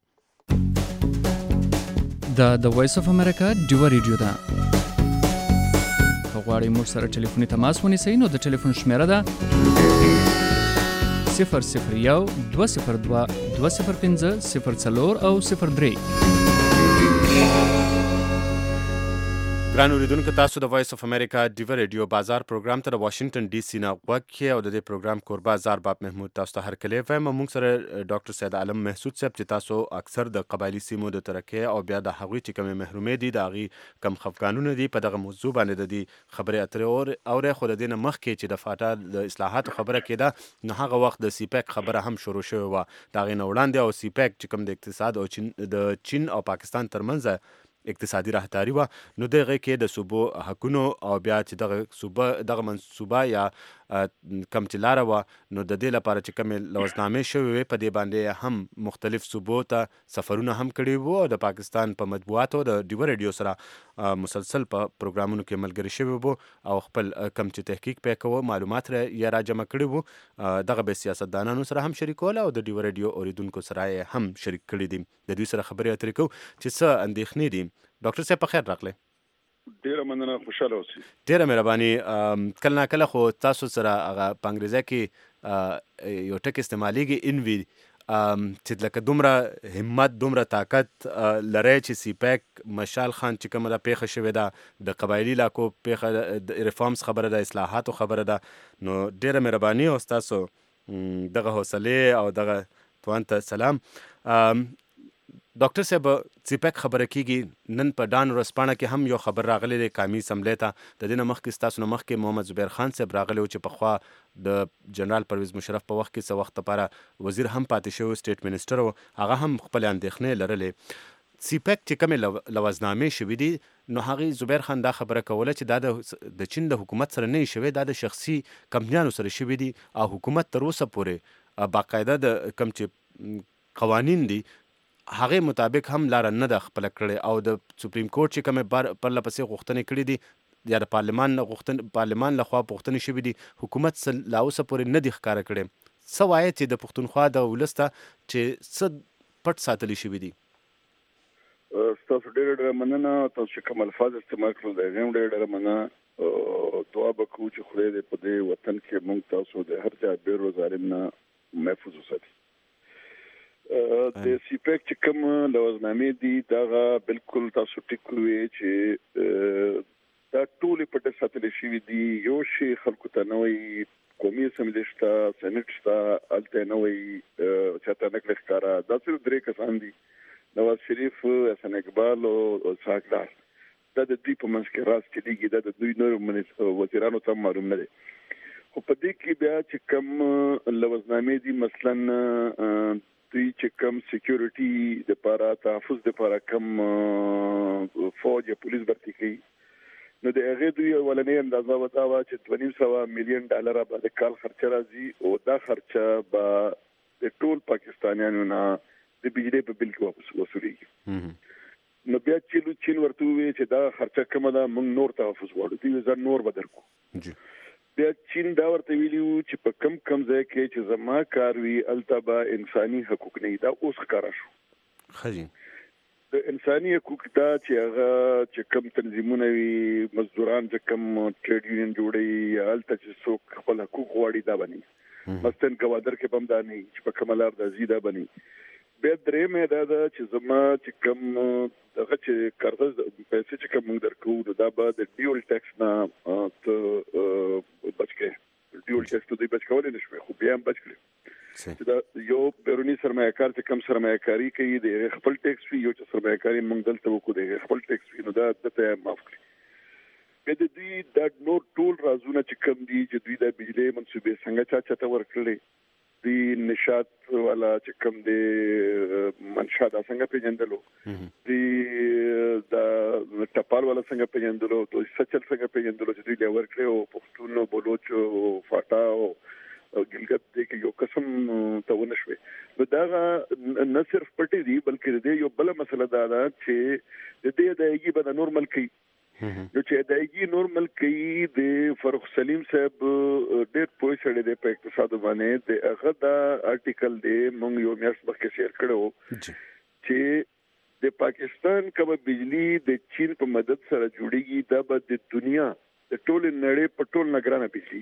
دا د وایس اف امریکا ډیوه ریډیو ده. که غواړئ موږ سره ټلیفوني تماس ونیسئ نو د ټلیفون شمیره ده صفر صفر یو دوه صفر دوه دوه صفر پنځه صفر څلور او صفر درې. ګران اوریدونکو تاسو د وایس اف امریکا ډیوه ریډیو بازار پروګرام ته د واشنگټن ډي سي نه غوږ کې او د دې پروګرام کوربه زار باب محمود تاسو ته هرکلی وایم. موږ سره ډاکټر سید عالم محسود صاحب چې تاسو اکثر د قبایلي سیمو د ترقۍ او بیا د هغوی چې کومې محرومې دي د هغوی کم خفګانونه دي په دغه موضوع باندې د دې خبرې اترې اورئ. خو د دې نه مخکې چې د فاټا د اصلاحاتو خبره کېده نو هغه وخت د سیپیک خبره هم شروع شوې وه. د هغې نه وړاندې او سیپیک چې کوم د اقتصاد او چین د چین او پاکستان ترمنځ اقتصادي راهداري وه نو دغه کې د صوبو حقونو او بیا چې دغه صوبه دغه منصوبه یا کم چې لاره وه نو د دې لپاره چې کومې لوزنامې شوې وې په دې باندې هم مختلف صوبو ته سفرونه هم کړي وو او د پاکستان په مطبوعاتو د ډیوه ریډیو سره مسلسل په پروګرامونو کې ملګري شوي وو او خپل کم چې تحقیق پې کوو معلومات یې را جمع کړي وو. دغه به سیاستدانانو سره هم شریکول او د ډیوه ریډیو اوریدونکو سره یې هم شریک کړي دي. د دوی سره خبرې اترې کوو چې څه اندېښنې دي. ډاکټر صاحب په خیر راغلی. ډیره مننه، خوشاله اوسئ. ډیره مهرباني. کله ناکله خو تاسو سره هغه په انګریزي کې یو ټک استعمالیږي انوي چې لکه دومره همت دومره طاقت لرئ چې سیپیک مشال خان چې کومه ده پیښه شوې ده د قبایلي علاقو پیښه د ریفارمز خبره ده اصلاحاتو خبره ده نو ډیره مهرباني او ستاسو دغه حوصلې او دغه توان ته سلام. ډاکټر صاحب سیپیک خبره کېږي نن په ډان ورځپاڼه کې هم یو خبر راغلی دی قامي اسمبلۍ ته. د دې نه مخکې ستاسو نه مخکې محمد زبیر خان صاحب راغلی و چې پخوا د جنرال پرویز مشرف په وخت کې څه وخت لپاره وزیر هم پاتې شوی سټیټ منسټر و. هغه هم خپلې اندېښنې لرلې. سیپیک چې کومې لوزنامې شوي دي نو هغې زبیر خان دا خبره کوله چې دا د چین د حکومت سره نه وي شوی، دا د شخصي کمپنیانو سره شوي دي او حکومت تر اوسه پورې باقاعده د کوم چې قوانین دي هغې مطابق هم لاره نه ده خپله کړې او د سپریم کورټ چې کومې پرله پسې غوښتنې کړي دي یا د پارلمان غوښتنې پارلمان لخوا غوښتنې شوي دي حکومت څه لا اوسه پورې نه دي ښکاره کړې. څه وایي چې د پښتونخوا د ولس ته چې څه پټ ساتلی شوي دي؟ ستاسو ډېره ډېره مننه. تاسو چې کوم الفاظ استعمال کړل د هغې هم ډېره ډېره مننه. دعا به کوو چې خدای دې په دې وطن کې موږ تاسو د هر چا بیر و ظالم نه محفوظ وساتي. د سیپیک چې کوم لوزنامې دي دغه بالکل تاسو ټیک وی چې دا ټولې پټ ساتل شوي دي. یو شی خلکو ته نه وایي، قومي اسمبلی شته، سینټ شته، هلته نه وایي، چاته نه کړي ښکاره. دا صرف درې کسان دي، نواز شریف، حسن اقبال او اسحاق ډار. دا د دوی په منځ کې راز چلیږي، دا د دوی نورو وزیرانو ته معلوم نه دی. خو په دې کې بیا چې کوم لوزنامې دي مثلا دوی چې کوم سیکیورټي د پاره تحفظ د پاره کوم فوج یا پولیس برتی کوي نو د هغې دوی اولنۍ اندازه وتا وه چې دوه نیم سوه میلیون ډالره به د کال خرچه راځي او دا خرچه به د ټول پاکستانیانو نه د بجلی په بل کې واپس وصولېږي. نو بیا چې چین ورته وی چې دا خرچه کومه ده موږ نور تحفظ غواړو دی زه نور بدرکو. بیا چین دا ورته ویلي چې په کم کم ځای کې چې زما کار وی التبا انساني حقوق نه دا اوس ښکارا شو. خجی د انساني حقوق دا چې هغه چې کم تنظیمونه وي مزدوران چې کم ټریډ یونین جوړي یا الته چې څوک خپل حقوق غواړي دا بني مثلا کوادر کې بم دا نه چې په کمالار د زیاده بني. به درې مې دا دا چې زما چې کم دغه چې قرض پیسې چې کوم درکو دا به د ډیول ټیکس نه ته بچکه ډیول ټیکس ته بچ کولای نشو خو بیا هم بچ کړی چې دا یو بیرونی سرمایه‌کار چې کم سرمایه‌کاری کوي د خپل ټیکس وی یو چې سرمایه‌کاری موږ دلته وکړو د خپل ټیکس وی نو دا ته معاف کړی. به د دې د نور ټول رازونه چې کم دي چې دوی د بجلی منصوبې څنګه چا چاته ورکړي دی نشاط والا چې کم دی منشا دا څنګه پیژندلو دی دا ټپال والا څنګه پیژندلو تو سچل څنګه پیژندلو چې دوی له ورکړي او پښتون او بلوچ او فاټا او ګلګت دې کې یو قسم ته ونشوي. نو دا نه صرف پټي دي بلکې دې یو بل مسله دا ده چې دې د ایږي په نورمال کې نو چې د ایږي نورمال کې د فاروق سلیم صاحب ډېر پوه سره د په اقتصاد باندې د هغه دا آرټیکل دی مونږ یو میاشت مخکې شیر کړو چې د پاکستان کومه بجلی د چین په مدد سره جوړیږي دا به د دنیا د ټول نړۍ په ټول نګرانه بجلی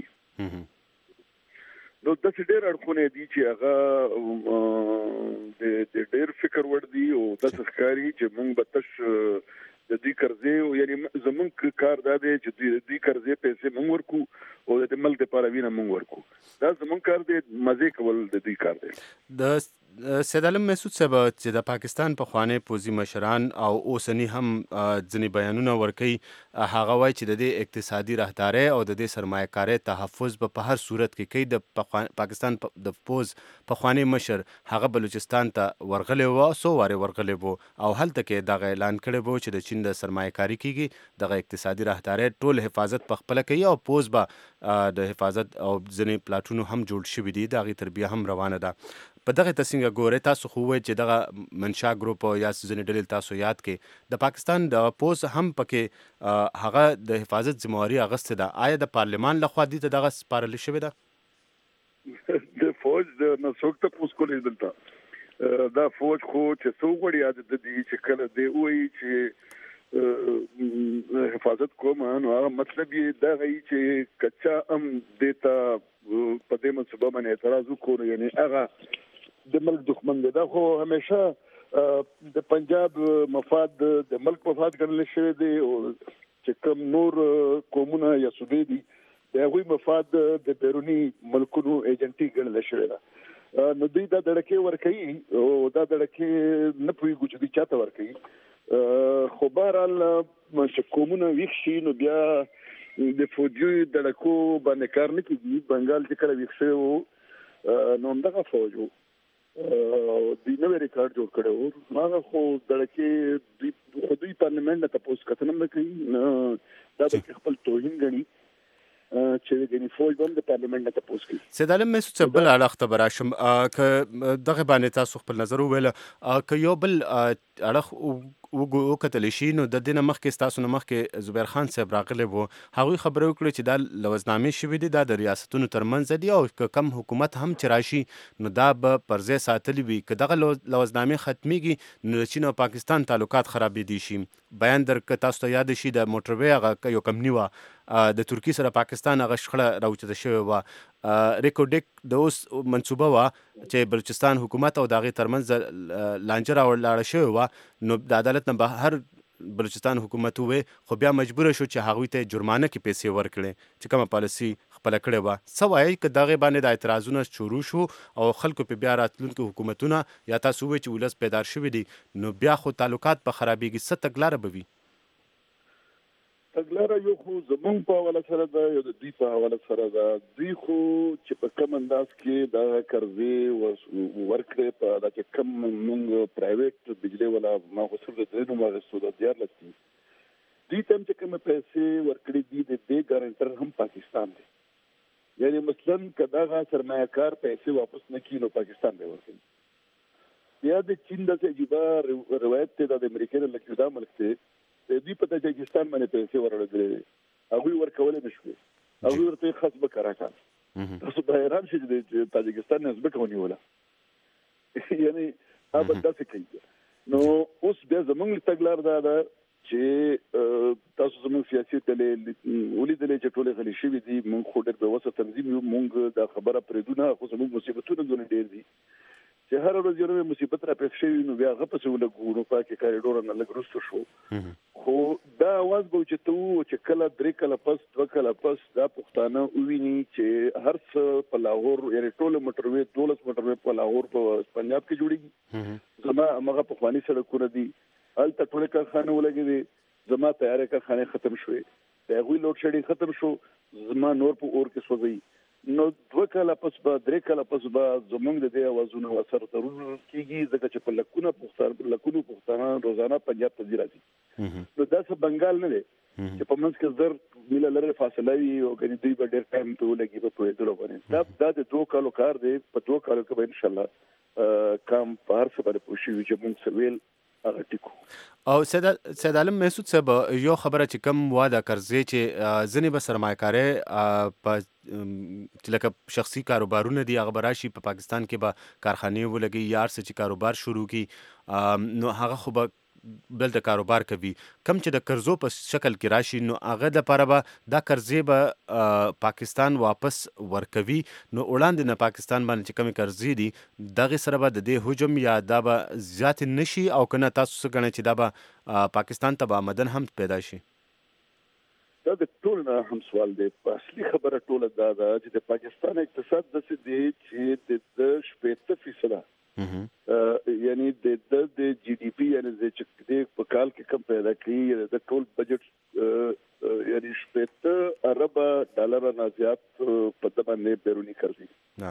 نو د ډېر اړخونه دي چې هغه د ډېر فکر ور دي او د ښکاری چې مونږ به تاسو د دې قرضې یعنی زمونږ کار دا دی چې د دې قرضې پیسې مونږ ورکو او د ملک لپاره وینه مونږ ورکو دا زمونږ کار دی مزه کول د دې کار دی. د سید عالم مسعود صاحب چې د پاکستان په خوانې پوزي مشران او اوسنی هم ځنی بیانونه ورکي هغه وایي چې د دې اقتصادي راهداري او د دې سرمایه‌کاري تحفظ په هر صورت کې کوي. د پاکستان د پوز په خوانې مشر هغه بلوچستان ته ورغلی و سو واره ورغلی وو او هلته کې دا اعلان کړی وو چې د چین د سرمایه‌کاري کیږي دغه اقتصادي راهداري ټول حفاظت په خپل کوي او پوز به د حفاظت او ځنی پلاټونو هم جوړ شوی دي دغه تربیه هم روانه ده. په دغه تاسو ګوره تاسو خو وایي چې دغه منشا ګروپ یا ځنی ډلې تاسو یاد کې د پاکستان د پوز هم پکې هغه د حفاظت ذمہواری اغسته ده. آیا د پارلمان لخوا دي ته دغه سپارل شوی ده؟ د فوج د نسوک ته پوس کولې دلته دا فوج خو چې څو غړي یاد د دې چې کله دی وایي چې حفاظت کوم نو هغه مطلب یې دا غي چې کچا ام دیتا په دې منصوبه باندې اعتراض وکړو یعنی هغه د ملک دښمن دی. دا خو همیشه د پنجاب مفاد د ملک مفاد ګڼل شوی دی او چې کوم نور قومونه یا صوبې دي د هغوی مفاد د بیرونی ملکونو ایجنټي ګڼل شوی ده. نو دوی دا دړکې ورکوي او دا دړکې نه پوهېږو چې دوی چاته ورکوي خو بهرحال چې قومونه ویښ شي نو بیا د فوجي دړکو باندې کار نه کېږي. بنګال چې کله ویښ شوی و نو همدغه فوج و دوی نوی ریکارډ جوړ کړی و هغه خو دړکې خو دوی پارلمنټ نه تپوس کتنه نه کوي نه دا به خپل توهین ګڼي چې د فوج هم د پارلمنټ نه تپوس کوي. سید عالم مسعود صاحب بل اړخ ته به راشم که دغه باندې تاسو خپل نظر وویله که یو بل اړخ وکتلی شي نو د دې نه مخکې ستاسو نه مخکې زبیر خان صاحب راغلی و هغوی خبرې وکړې چې دا لوزنامې شوي دي دا د ریاستونو ترمنځ دي او که کم حکومت هم چې راشي نو دا به پر ځای ساتلي وي که دغه لوزنامې ختمیږي نو د چین او پاکستان تعلقات خرابېدی شي. بیان درکه تاسو ته یاد شي د موټروي هغه یو کمپني وه د ترکیې سره پاکستان هغه شخړه راوچته شوې وه ریکوډیک د اوس منصوبه وه چې بلوچستان حکومت او د هغې ترمنځ لانجه راولاړه شوې وه نو د عدالت نه بهر بلوچستان حکومت ووې خو بیا مجبوره شو چې هغوی ته جرمانه کې پیسې ورکړي چې کومه پالیسي خپله کړې وه. څه وایي که دغې باندې د اعتراضونه شروع شو او خلکو په بیا راتلونکي حکومتونه یا تاسو ووایي چې ولس بیدار شوي دي نو بیا خو تعلقات به خرابېږي څه تګلاره به وي؟ تګلاره یو خو زمونږ په حواله سره ده یو د دوی په حواله سره ده. دوی خو چې په کم انداز کې دا قرضې ورکړې په دا چې کم مونږ پرایویټ بجلی والا ما خو صرف د درې نوم واخیستو د دیارلس دي دوی ته هم چې کومې پیسې ورکړې دي د دې ګارنټر هم پاکستان دی یعنی مثلا کداغه سرمایه‌کار پیسې واپس نه کینو پاکستان به ورکړي. بیا د چین د عجیبه روایت ته د امریکا د لکیدا ملک ته د دې په تاجکستان باندې پیسې ورولې هغه ورکول نه شو. هغه ورته خاص به کراکا. تاسو به حیران شئ چې تاجکستان نه ځبک ونیوله. یعنی هغه داسې کوي. نو اوس بیا زمونږ تګلار دا ده چې تاسو زموږ سیاسي تلې ولیدلې چې ټول غلي شوی دي مونږ خو ډېر به وسه تنظیم یو مونږ دا خبره پرېدونه خو زموږ مصیبتونه دونه ډېر دي چې هر ورځ یو نوې مصیبت را پېښ شوي نو بیا هغه پسې ولګو نو پاکې کاریډور نه لږ وروسته شو خو دا اواز به چې ته وو چې کله درې کله پس دوه کله پس دا پښتانه وویني چې هر څه په لاهور یعنې ټوله موټروې دولس موټروې په لاهور په پنجاب کې جوړېږي زما هماغه پخواني سړکونه دي هلته ټولې کارخانې ولګېدې زما تیارې کارخانې ختم شوې د هغوی لوډ شیډینګ ختم شو زما نور په اور کې سوځوي نو دوه کاله پس به درې کاله پس به زمونږ د دې اوازونو اثر ضرور کېږي ځکه چې په لکونه پښتانه لکونو پښتانه روزانه پنجاب ته ځي راځي نو دا څه بنګال نه دی چې په منځ کې زر میله لرې فاصله وي او ګنې دوی به ډېر ټایم ته ولګي په پوهېدلو باندې دا دا د دوه کالو کار دی په دوه کالو کې به انشاءالله کام په هر څه باندې پوه شي چې مونږ څه ویل هغه ټیکو او سید سید عالم مسعود صاحب یو خبره چې کم واده کرځي چې ځنې به سرمایه‌کاري په لکه شخصي کاروبارونه دي هغه به راشي په پاکستان کې به کارخانې ولګي یا هر څه چې کاروبار شروع کړي نو هغه خو به بل د کاروبار کوي کم چې د قرضو په شکل کې راشي نو هغه دپاره به دا قرضې به پاکستان واپس ورکوي نو وړاندې نه پاکستان باندې چې کمې قرضې دي دغې سره به د دې حجم یا دا به زیاتې نه شي او که نه تاسو څه ګڼئ چې دا به پاکستان ته به آمدن هم پیدا شي دا د ټول نه هم سوال دی اصلي خبره ټوله دا ده چې د پاکستان اقتصاد داسې دی چې د شپېته فیصده یعنی د د جی ډي پی یعنی چې د په کال کې کم پیدا کړي د ټول بجټ یعنی شپېته ارب ډالر نه زیات په د باندې بیرونی قرضې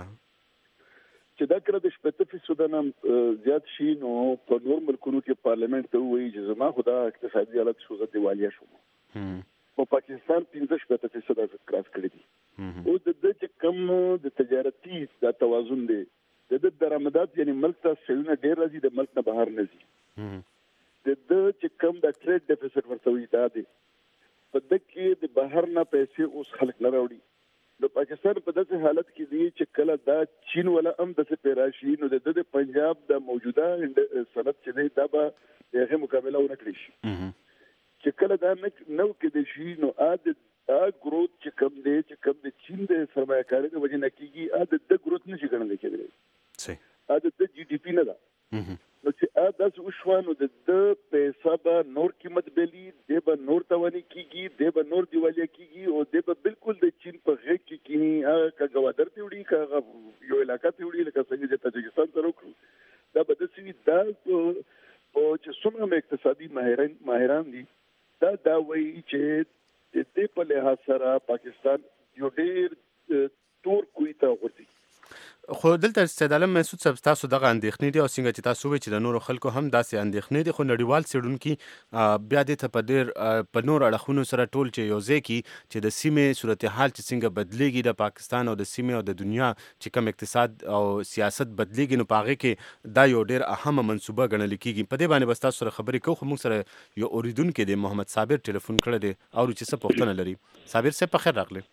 چې دا کړه د شپېته فیصد نه زیات شي نو په نور ملکونو کې پارلیمنت ته وایي چې زما خدا اقتصادي حالت شو زه دیوالیا شوم په پاکستان پنځه شپېته فیصد کراس کړی دي او د د کم د تجارتي د توازن دی د درآمدات یعنی ملک ته سیلونه ډیر راځي د ملک نه بهر نه ځي د د چې کم د ټریډ ډیفیسټ ورته وي دا دی په د کې د بهر نه پیسې اوس خلک نه راوړي د پاکستان په داسې حالت کې دی چې کله دا چین ولا هم د څه پیراشي نو د د پنجاب د موجوده صنعت چې دی دا به هغه مقابله ونه کړی شي چې کله دا نو کې د شي نو ا د ا ګروت چې کم دی چې کم د چین د سرمایه‌کاري د وجه نه کېږي ا د د ګروت نشي ګڼل کېدلی صحیح ا د جی ډي پی نه ده نو چې ا داس وشوانو د د پیسې به نور قیمت بلی د به نور توانی کیږي د به نور دیوالیا کیږي او د به بالکل د چین په غږ کې کینی ا کګوادر تی وړي کا یو علاقې تی وړي لکه څنګه چې تاجکستان ته وکړو دا به د سوي دا او چې څومره اقتصادي ماهران ماهران دي دا دا وایي چې د دې په لحاظ سره پاکستان یو ډېر تور کوي ته ورتي خو دلته سید عالم مسعود صاحب تاسو دغه اندېښنې دي او څنګه چې تاسو وایئ چې د نورو خلکو هم داسې اندېښنې دي خو نړیوال څېړونکي بیا دې ته په ډېر په نورو اړخونو سره ټول چې یو ځای کړي چې د سیمې صورتحال چې څنګه بدلیږي د پاکستان او د سیمې او د دنیا چې کوم اقتصاد او سیاست بدلیږي نو په هغې کې دا یو ډېر اهمه منصوبه ګڼل کېږي په دې باندې بس تاسو سره خبرې کوو خو موږ سره یو اورېدونکی دی محمد صابر ټلیفون کړی دی اورو چې څه پوښتنه لري صابر صاحب په خیر راغلی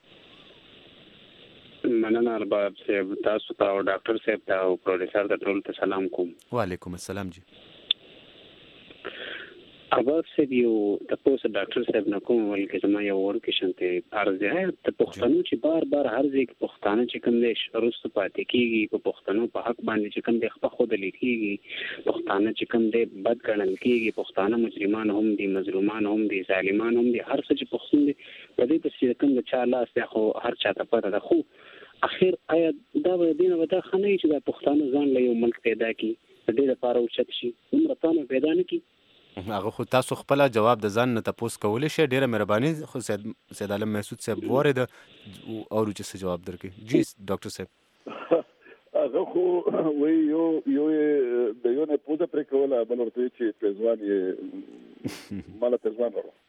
مننه ارباب صاحب تاسو ته او ډاکټر صاحب ته او پروډوسر ته ټول ته سلام کوم وعلیکم السلام جی ارباب صاحب یو تاسو ډاکټر صاحب نه کوم ولکه زما یو ورکشن ته ارزه ته پښتنو چې بار بار هر ځای کې پښتانه چې کوم دي شروع پاتې کیږي په پښتنو په حق باندې چې کوم دي خپل خود لیکيږي پښتانه چې کوم دي بد ګڼل کیږي پښتانه مجرمان هم دي مظلومان هم دي ظالمان هم دي هر څه چې پښتون دي په دې په کوم د چا لاس ته خو هر چا ته پته ده خو اخر آیا دا به دینه ودا خنه چې د پښتانه ځان له یو ملک پیدا کی د دې لپاره اوچت شي عمر تانه پیدا نه کی هغه خو تاسو خپل جواب د ځان نه تاسو کولای شئ ډیره مهرباني خو سید سید عالم مسعود صاحب وره د او چې څه جواب درکې جی ډاکټر صاحب هغه خو وی یو یو د یو نه پوزه پر کوله بل ورته چې پېزوان یې مال پېزوان ورو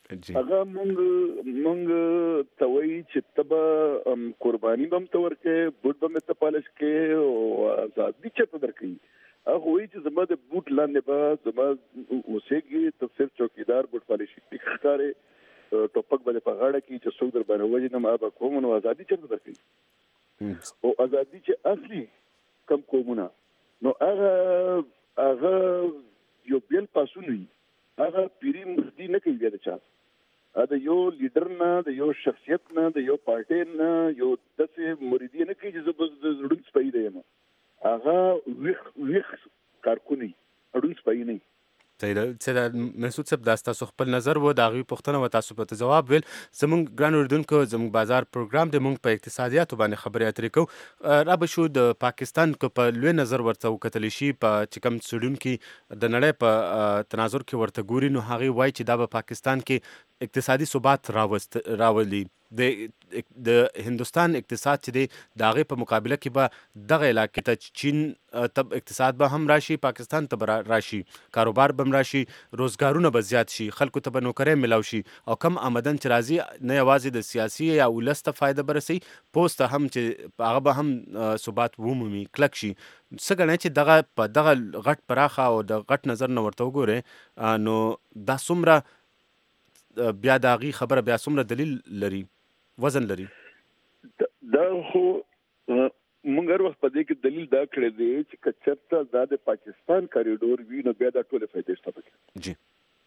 هغه مونږ مونږ توي چې تبا قرباني بم تور کې بوت بم ته پالش کې او آزادي چې درکې هغه وایي چې زما د بوت لاندې به زما اوسېږي ته صرف چوکیدار بوت پالش ښکارې ټوپک به په غاړه کې چې څوک در باندې وځي نه ما به کوم نو آزادي چې درکې او آزادي چې اصلي کم کومونه نو هغه هغه یو بیل پاسون وي هغه پیری مردي نه کوي د چا دا یو لیډر نه د یو شخصیت نه د یو پارټي نه یو داسې مریدي نه کوي چې زه زړون سپی دی هغه ویخ ویخ کارکونی اډون سپی نه سید مسعود صاحب دا تاسو خپل نظر وو دا غوي پوښتنه و تاسو په جواب ویل زمونږ ګران اوریدونکو زمونږ بازار پروګرام د مونږ په اقتصادیاتو باندې خبرې اترې کوو را به شو د پاکستان کو په لوی نظر ورته وکتل شي په چکم سډون کې د نړۍ په تناظر کې ورته ګوري نو هغه وایي چې دا په پاکستان کې اقتصادي ثبات راوست راولي د د هندستان اقتصاد چې دی د هغې په مقابله کې به دغه علاقې ته چین تب اقتصاد به هم راشي پاکستان ته به راشي کاروبار به هم راشي روزګارونه به زیات شي خلکو ته به نوکرۍ ملاو شي او کم آمدن چې راځي نه یوازې د سیاسي یا ولس ته فایده به رسوي پوست ته هم چې هغه به هم ثبات ومومي کلک شي څه ګڼئ چې دغه په دغه غټ پراخه او د غټ نظر نه ورته وګورئ نو دا څومره بیا د هغې خبره بیا څومره دلیل لري وزن لري دا خو مونږ هر وخت په دې کې دلیل دا کړی دی چې که چېرته دا د پاکستان کریډور وي نو بیا دا ټولې فایدې شته پکې جی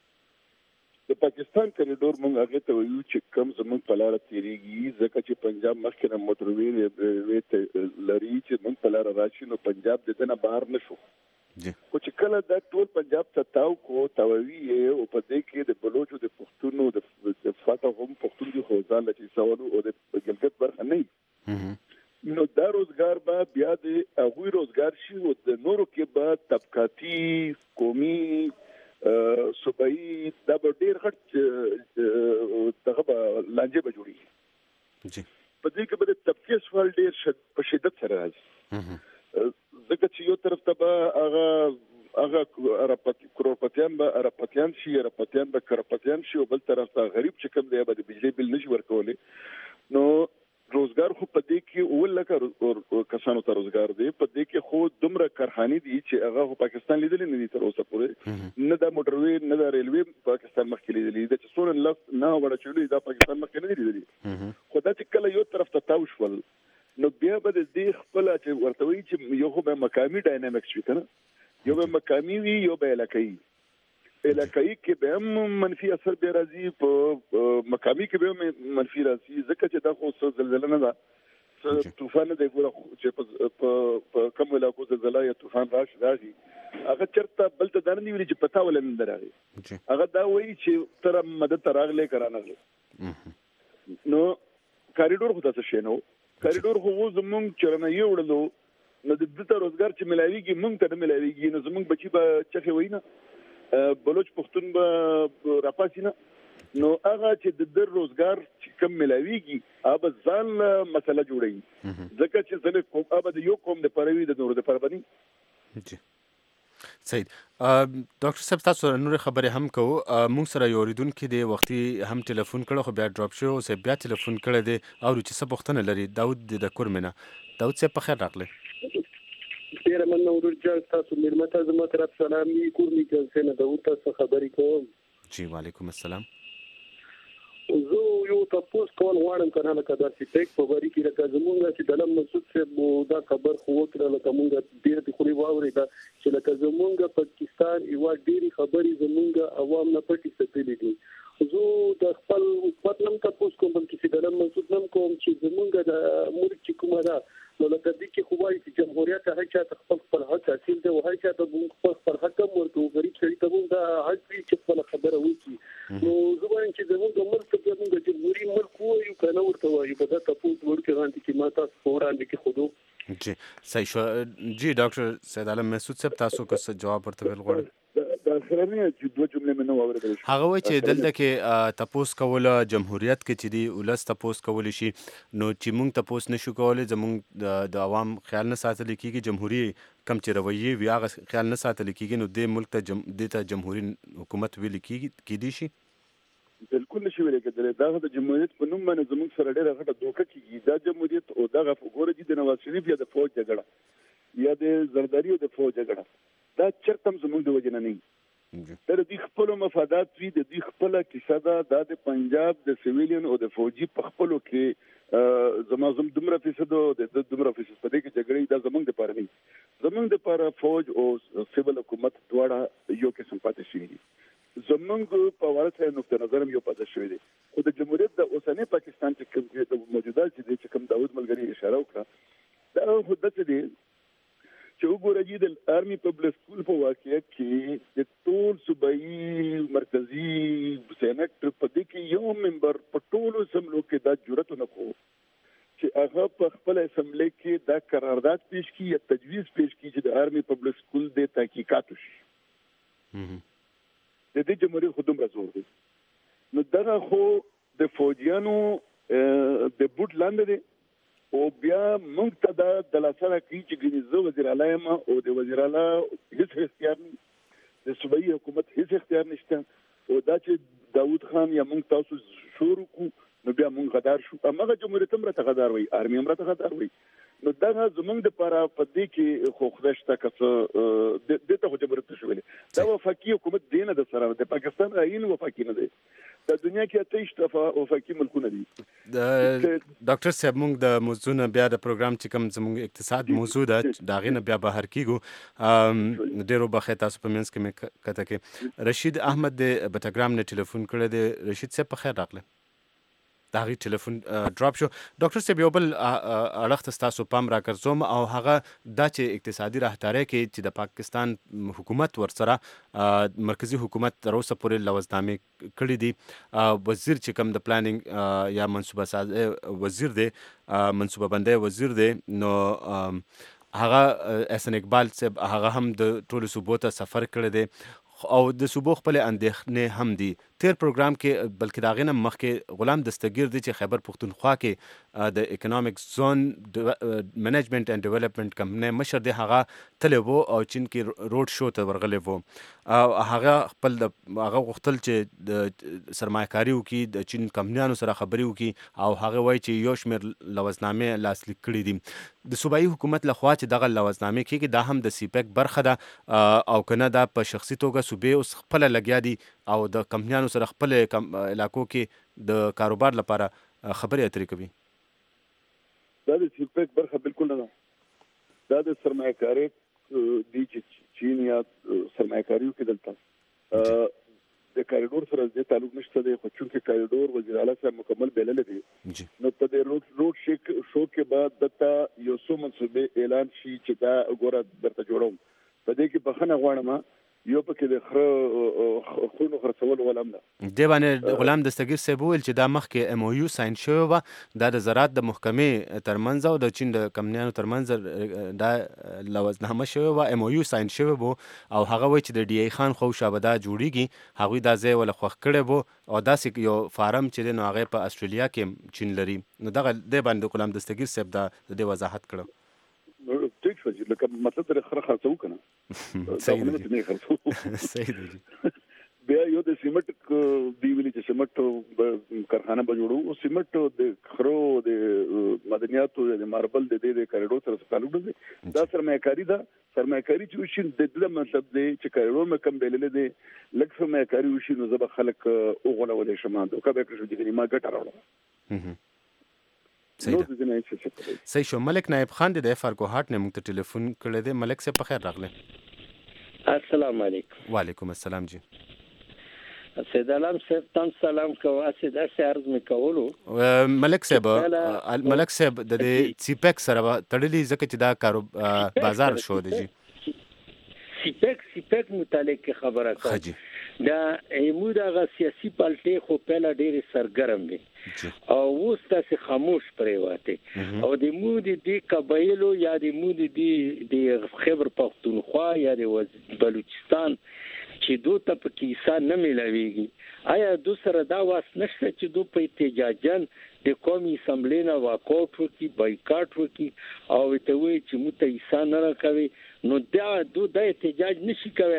د پاکستان کریډور مونږ هغې ته وایو چې کم زمونږ په لاره تېرېږي ځکه چې پنجاب مخکې نه موټروې لري چې مونږ په لاره راشي نو پنجاب د ده نه بهر نه شو خو چې کله دا ټول پنجاب ته تاو کو تاووي یې او په دې کې د بلوچو د پښتونو د فاتح هم پښتون دي خو ځان لچې سوالو او د ګلګت برخه نه نو دا روزګار به بیا د هغوی روزګار شي او د نورو کې به طبقاتي قومي صوبایي دا به ډېر غټ دغه به لانجې به جوړېږي په دې کې به د طبقې سوال ډېر په شدت سره راځي ځکه چې یو طرف ته به هغه هغه کروڑپتیان به ارپتیان شي ارپتیان به کرپتیان شي او بل طرف ته غریب چې کوم دی به د بجلی بل نشي ورکولی نو روزګار خو په دې کې اووه لکه کسانو ته روزګار دی په دې کې خو دومره کارخانې دي چې هغه خو پاکستان لیدلې نه دي تر اوسه پورې نه دا موټروې نه دا ریلوې پاکستان مخکې لیدلې دا چې څونه لس نه وړه چولې دا پاکستان مخکې نه دي لیدلې خو دا چې کله یو طرف ته تاو شول نو بیا به د دې خپله چې ورته وایي چې یو خو به مقامي ډاینامیکس وي که نه یو به مقامي وي یو به علاقایي علاقایي کې به هم منفي اثر بیا راځي په مقامي کې به هم منفي راځي ځکه چې دا خو څه زلزله نه ده طوفان نه دی ګوره چې په کوم علاقو زلزله یا طوفان راشي راځي هغه چېرته بل ته دا نه دي ویلي چې پتا ولې نه ده راغلې هغه دا وایي چې ته مدد ته راغلی که رانغلې نو کاریډور خو داسې شی نه و کاریډور خو اوس زمونږ چرنایي وړلو نو د ده ته روزګار چې ملاویږي مونږ ته نه ملاویږي نو زمونږ بچي به چغې وایي نه بلوچ پښتون به راپاسي نه نو هغه چې د در روزګار چې کم ملاویږي هغه ځان مسله جوړوي ځکه چې ځلې قوم هغه د یو قوم دپاره وي د نورو دپاره به نه جی صحیح ډاکټر صاحب تاسو نور خبرې هم کوو مونږ سره یو اوریدونکي دی وختي هم ټلیفون کړی خو بیا ډراپ شو اوس بیا ټلیفون کړی دی اورو چې څه پوښتنه لري داود دی د کورمې نه داود صاحب په خیر راغلی ډېره مننه ورور جان تاسو مېلمه ته زما طرف سلام وي کورمې جلسې نه داود تاسو خبرې کوم جی وعلیکم السلام زه یو تاسو کول غواړم کنه لکه داسې ټیک په بری کې لکه زمونږ چې د لم مسعود صاحب دا خبر خو وکړه لکه مونږ ډېر د خوري واورېده چې لکه زمونږ پاکستان یو ډېری خبرې زمونږ عوام نه پټې ساتلې دي زه د خپل حکومت نم تاسو کوم بلکې چې د لم مسعود نم کوم چې زمونږ د ملک چې کومه ده نو لکه دې کې خو وایي چې جمهوریت هر چا ته خپل خپل حق حاصل دی او هر چا ته مونږ خپل خپل حق هم ورکوو غریب سړي ته مونږ دا حق وي چې خپله خبره وکړي نو زه وایم چې زمونږ ملک ته زمونږ جمهوري ملک وایو که نه ورته وایو په دا تپوس وړکې غاندې چې ما تاسو په وړاندې کې ښودو جی صحیح شو جی ډاکټر سید عالم مسعود صاحب تاسو که څه جواب ورته ویل غواړئ هغه وایي چې دلته کې تپوس کوله جمهوریت کې چې دی ولس تپوس کولی شي نو چې موږ تپوس نشو کولی زموږ د عوام خیال نه ساتلی کېږي جمهوري کم چې رویې وي هغه خیال نه ساتلی کېږي نو دې ملک ته دې ته جمهوري حکومت ویلې کېدی شي بالکل نشي ویل کېدلی. دا د جمهوریت په نوم باندې زموږ سره ډېره غټه دوکه کېږي. دا جمهوریت او دغه وګوره چې د نواز شریف یا د فوج جګړه یا د زرداری او د فوج جګړه دا چرته هم زموږ د وجې نه نه دا د دوی خپلو مفادات وي. د دوی خپله کیسه ده. دا د پنجاب د سویلین او د فوجي په خپلو کې زما زم دومره فیصد او د دومره فیصد په دې کې جګړې دا زموږ دپاره نه زموږ دپاره فوج او سیول حکومت دواړه یو قسم پاتې شوي دي. زمونږ په ورته نقطه نظر یو پاتې شوی دی. خو د جمهوریت د اوسنی پاکستان چې کوم د موجوده چې کوم داود ملګری اشاره وکړه دا خو دته دی چې وګوره چې د آرمي پبلک سکول په واقعیت کې د ټول صوبایي مرکزی سېنات په دې کې یو ممبر په ټولو سملو کې دا جرأت نه کوي چې هغه په خپل اسمبلی کې دا قرارداد پیش کړي یا تجویز پیش کړي چې د آرمي پبلک سکول د تحقیقات وشي. د دې جمهوریت خودم راځور دي. نو دغه خو د فوجیانو د بوت لاندې دي او بیا موږ ته دا د لاسره کوي چې ګنیزه وزیر اعلی ما او د وزیر اعلی هیڅ اختیار نه د صوبایي حکومت هیڅ اختیار نشته او دا چې داود خان یا موږ تاسو شروع کو نو بیا موږ غدار شو. هغه جمهوریت هم راته غدار وي آرمي هم راته غدار وي. نو دغه زمونږ د لپاره په دې کې خو خدای شته که د ته خو جمهوریت شو ویلې دا وفاقي حکومت دی نه د سره د پاکستان آئین وفاقي نه دی. د دنیا کې اته اشتفا وفاقي ملکونه دي. ډاکټر صاحب موږ د موضوع نه بیا د پروګرام چې کوم زموږ اقتصاد موضوع ده دا غي نه بیا بهر کیږو. ډیرو بخیر تاسو په منځ کې مې کته کې رشید احمد د بټګرام نه ټلیفون کړی دی. رشید صاحب په خیر راغله. دا غي ټلیفون ډراپ شو. ډاکټر صاحب یو بل اړخ تاسو پام را کړم او هغه دا چې اقتصادي راهداري کې چې د پاکستان حکومت ورسره مرکزی حکومت تر اوسه پورې لوزنامې کړې دي. وزیر چې کوم د پلانینګ یا منصوبه ساز وزیر دی منصوبه بندي وزیر دی نو هغه احسن اقبال صاحب هغه هم د ټولو صوبو ته سفر کړی دی او د صوبو خپل اندېښنې هم دي. تیر پروګرام کې بلکې دا غینه مخکې غلام دستگیر دی چې خیبر پختونخوا کې د اکونومیک زون منیجمنت اینڈ ډیولپمنٹ کمپنی مشر دی هغه تللی وو او چین کې روډ شو ته ورغلی وو او هغه خپل هغه غوښتل چې د سرمایه‌کاري وکړي د چین کمپنیانو سره خبرې وکړي او هغه وایي چې یو شمېر لوزنامې لاسلیک کړي دي. د صوبایي حکومت لخوا چې دغه لوزنامې کېږي دا هم د سیپیک برخه ده او کنه دا په شخصي توګه صوبې اوس خپل لګیا دي او د کمپنیانو سره خپل علاقو کې د کاروبار لپاره خبرې اترې کوي. دا د سیپیک برخه بالکل نه دا د سرمایه‌کاري دی چې چین یا سرمایه‌کاریو کې دلته د کاریډور سره د تعلق نشته دی خو چونکه کاریډور وزیر اعلی سره مکمل بیلل دي نو په دې روډ روډ شیک شو کې بعد دته یو څو منصوبې اعلان شي چې دا وګوره درته جوړوم په دې کې بخنه غواړم یو پکې د خره خونو خرڅول ولم نه دی باندې غلام دستگیر صاحب ویل چې دا مخکې ام او یو ساين شوی و دا د زراعت د محکمې ترمنځ او د چین د کمپنیانو ترمنځ دا لوزنامه شوی و ام او یو ساين شوی وو او هغه وایي چې د ډي ای خان خو شابه دا جوړیږي هغوی دا ځای ولا خوښ کړی وو او داسې یو فارم چې دی نو هغه په استرالیا کې چین لري نو دغه دی باندې غلام دستگیر صاحب دا د وضاحت کړو. ټیک شو چې لکه مطلب د خره خرڅو کنه صحیح دی صحیح دی. بیا یو د سیمنټ دی ویلي چې سیمنټ کارخانه به جوړو او سیمنټ د خرو د معدنیاتو د ماربل د دې د کاریډور سره تعلق دی دا سرمایه‌کاري ده. سرمایه‌کاري چې وشي د دې مطلب دی چې کاریډور مې کم بیلل دي لکه سرمایه‌کاري وشي نو زه به خلک وغولولې شم نو کبه کړو چې ما ګټه راوړم. صحیح شو. ملک نائب خان د فرګو هارت نه موږ ته ټلیفون کړی دی. ملک صاحب په خیر راغله. السلام علیکم. وعلیکم السلام جی. سید علام صاحب تاسو سلام کوم اسید اس عرض میکولو ملک صاحب ملک صاحب د دې سیپیک سره تړلې ځکه چې دا کارو بازار شو دی جی. سیپیک سیپیک متعلق خبره کوي دا ایمو دا سیاسي پالټي خو په لا ډېر سرګرم دي او اوس تاسو خاموش پرې واته او د مو دي د قبایلو یا د مو دي د خیبر پختونخوا یا د بلوچستان چې دوی ته په کیسه نه ملويږي آیا دو سره دا واس نشته چې دوی په احتجاجن د قومي اسمبلی نه واکاوټ وکي بایکاټ وکي او ته وایي چې مو ته ایسا نه راکوي نو دا دوی د احتجاج نشي کوي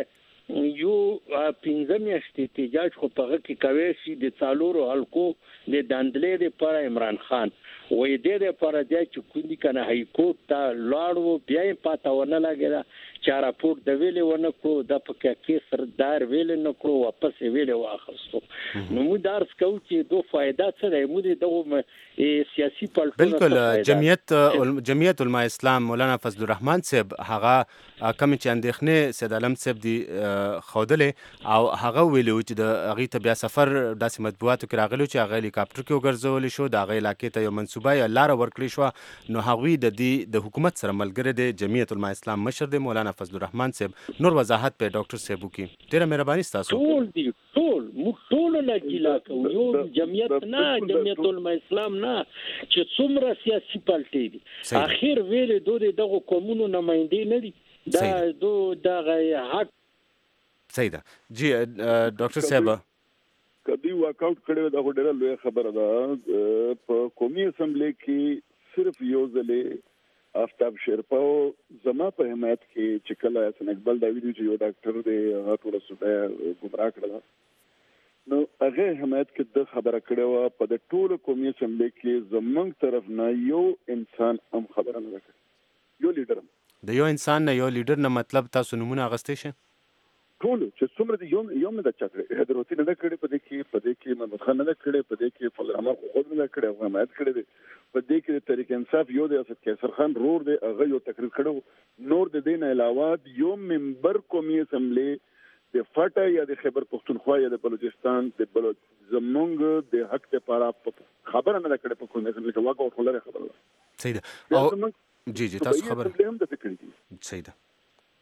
یو پنځه میاشتې احتجاج خو په هغه کې کوي چې د څالورو حلقو د دندلې لپاره عمران خان وې دې لپاره چې کوندي کنه هاي کورټ ته لاړو بیا یې پاته ونه لګیدا چې راپورټ د ویلې ونه کړو د پکې کې سردار ویلې نه کړو واپس ویلې واخستو نو موږ درس کوو چې دوه فائدہ څه دی موږ دغه سیاسي پالټو بالکل جمعیت جمعیت علماء اسلام مولانا فضل الرحمن صاحب هغه کوم چې اندېښنې سید عالم صاحب دی خودلې او هغه ویلو چې د هغه ته بیا سفر داسې مطبوعاتو کې راغلو چې هغه هلیکاپټر کې وګرځول شو د هغه علاقې ته یو منصوبه یا لار ورکړې شو نو هغوی د دې د حکومت سره ملګری دی جمعیت علماء اسلام مشر دی مولانا فضل الرحمن صاحب نور وضاحت په ډاکټر صاحب وکړي ډیره مهرباني تاسو ټول دی ټول موږ ټول لا ګیلا کوو یو جمعیت نه جمعیت علماء اسلام نه چې څومره سیاسي پالټي دي اخر ویل دوی دغه قومونو نمائندې نه دي دا دو دغه حق صحیح ده جی ډاکټر صاحب کدی واک اوټ کړو دا ډیره لوی خبره ده په قومي اسمبلی کې صرف یو ځلې آفتاب شیرپاو زما په حمایت کې چې کله حسن اقبال دا ویډیو چې یو ډاکټر دی هغه ټول صوبه ګمراه کړل نو هغه حمایت کې د خبره کړو په د ټول قومي اسمبلی کې زمونږ طرف نه یو انسان هم خبره نه وکړ یو لیډر د یو انسان نه یو لیډر نه مطلب تاسو نمونه اغستې شه ټول چې څومره دی یو یو نه د چاکړې حضرت نه کړي په دې کې په دې کې محمد خان نه کړي په دې کې فضل الرحمن خود نه کړي او حمایت کړي دی په دې کې تحریک انصاف یو د اسد کیسر خان رور دی هغه یو تقریر کړو نور د دین علاوه یو منبر قومي اسمبلی د فاټا یا د خیبر پختونخوا یا د بلوچستان د بلوچ زمونږ د حق لپاره خبره نه کړي په کومه ځای کې واقع او خلره خبره صحیح ده او جی جی تاسو خبره صحیح ده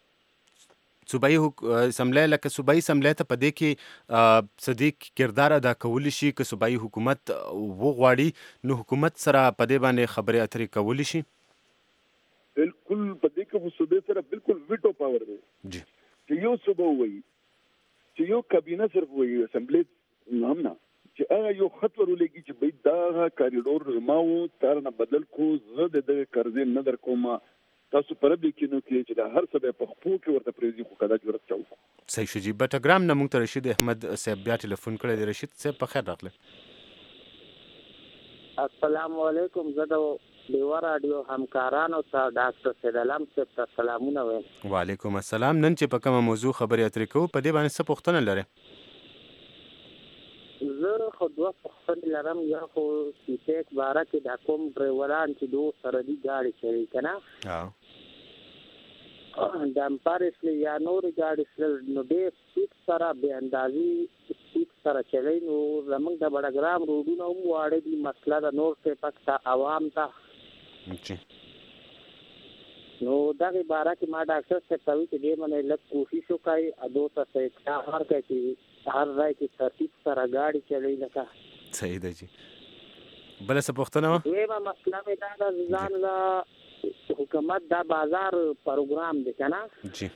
صوبایي اسمبلی لکه صوبایي اسمبلی ته په دې کې صدیق کردار ادا کولی شي که صوبایي حکومت وغواړي نو حکومت سره په دې باندې خبرې اترې کولی شي بالکل په دې کې صوبې سره بالکل ویټو پاور دی جی چې یو صوبه وایي چې یو کابینه صرف وایي اسمبلی هم نه چې هغه یو خط ورولېږي چې بای دا کاریډور ماو تر نه بدل کو زه د قرضې نه در کوم تاسو پر دې کې نو کې چې د هر څه په خپل کې ورته پریزي خو کدا جوړت چاو صحیح شو جی بټګرام نه مونږ ته رشید احمد صاحب بیا ټلیفون کړی دی رشید صاحب په خیر راغله السلام علیکم زه د دیوا رادیو همکارانو ته ډاکټر سید علم صاحب ته سلامونه وایم وعلیکم السلام نن چې په کومه موضوع خبرې اترې کوو په دې باندې څه پوښتنه لرئ زه خو دوه پوښتنې لرم یا خو سیټیک باره کې د کوم ډرایوران چې دوه سره دي ګاډي چلوي که نه د امپارس یا نورې ګاډي نو ډېر سپیډ سره بې اندازې سپیډ سره چلوي نو زموږ د بډګرام روډونه هم واړه دي مسله د نور ټریفک ته عوام ته نو دغه باره کې ما ډاکټر صاحب ته وایي چې دې باندې لږ کوشش وکړي ادو ته څه اقدام ورکړي چې هر ځای کې ترتیب سره ګاډي چلوي لکه صحیح ده جی بله څه پوښتنه وه دویمه مسله مې دا ده ځان له حکومت دا بازار پروګرام دی که نه جی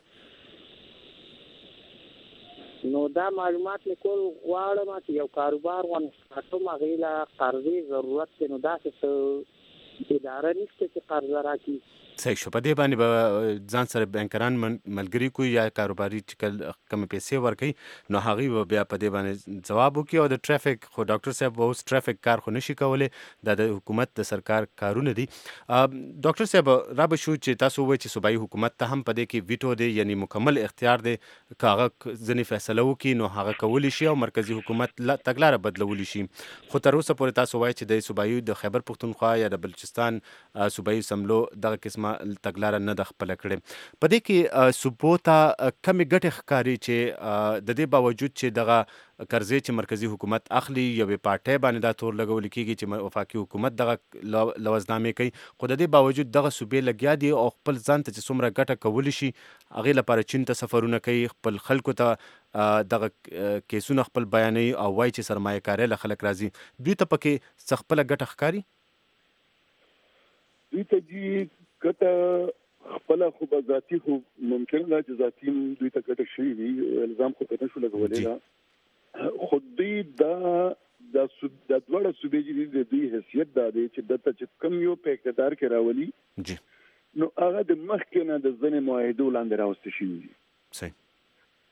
نو دا معلومات مې کول غواړم چې یو کاروبار ونسټارټوم هغې له قرضې ضرورت دی نو داسې څه اداره نشته چې قرضه راکړي صحیح شو په دې باندې به ځان سره بینکران ملګري کوي یا کاروباري چې کم پیسې ورکوي نو هغوی به بیا په دې باندې ځواب وکړي او د ټرافیک خو ډاکټر صاحب به اوس ټرافیک کار خو نشي کولی دا د حکومت د سرکار کارونه دي ډاکټر صاحب را به شو چې تاسو ووایئ چې صوبایي حکومت ته هم په دې کې ویټو دی یعنی مکمل اختیار دی که هغه ځینې فیصله وکړي نو هغه کولی شي او مرکزي حکومت تګلاره بدلولی شي خو تر اوسه پورې تاسو وایئ چې د صوبایي د خیبر پختونخوا یا د بلوچستان صوبایي اسمبلو دغه قسمه تګلاره نه ده خپله کړې په دې کې صوبو ته کمې ګټې ښکاري چې د دې باوجود چې دغه قرضې چې مرکزي حکومت اخلي یوې پارټۍ باندې دا تور لګول کېږي چې وفاقي حکومت دغه لوزنامې کوي خو د دې باوجود دغه صوبې لګیا دي او خپل ځان ته چې څومره ګټه کولی شي هغې لپاره چین ته سفرونه کوي خپل خلکو ته دغه کیسونه خپل بیانوي او وایي چې سرمایه کارۍ له خلک راځي دوی ته پکې څه خپله ګټه ښکاري دوی ته جي کته خپل خو به ذاتی خو ممکن ده چې ذاتی دوی ته ګټه شوي وي الزام خو ته نشو لګولی ده خو دوی دا د دواړه صوبې چې دي د دوی حیثیت دا دی چې دلته چې کم یو په اقتدار کې راولي نو هغه د مخکې نه د ځینې معاهدو لاندې راوستل شوي دي صحیح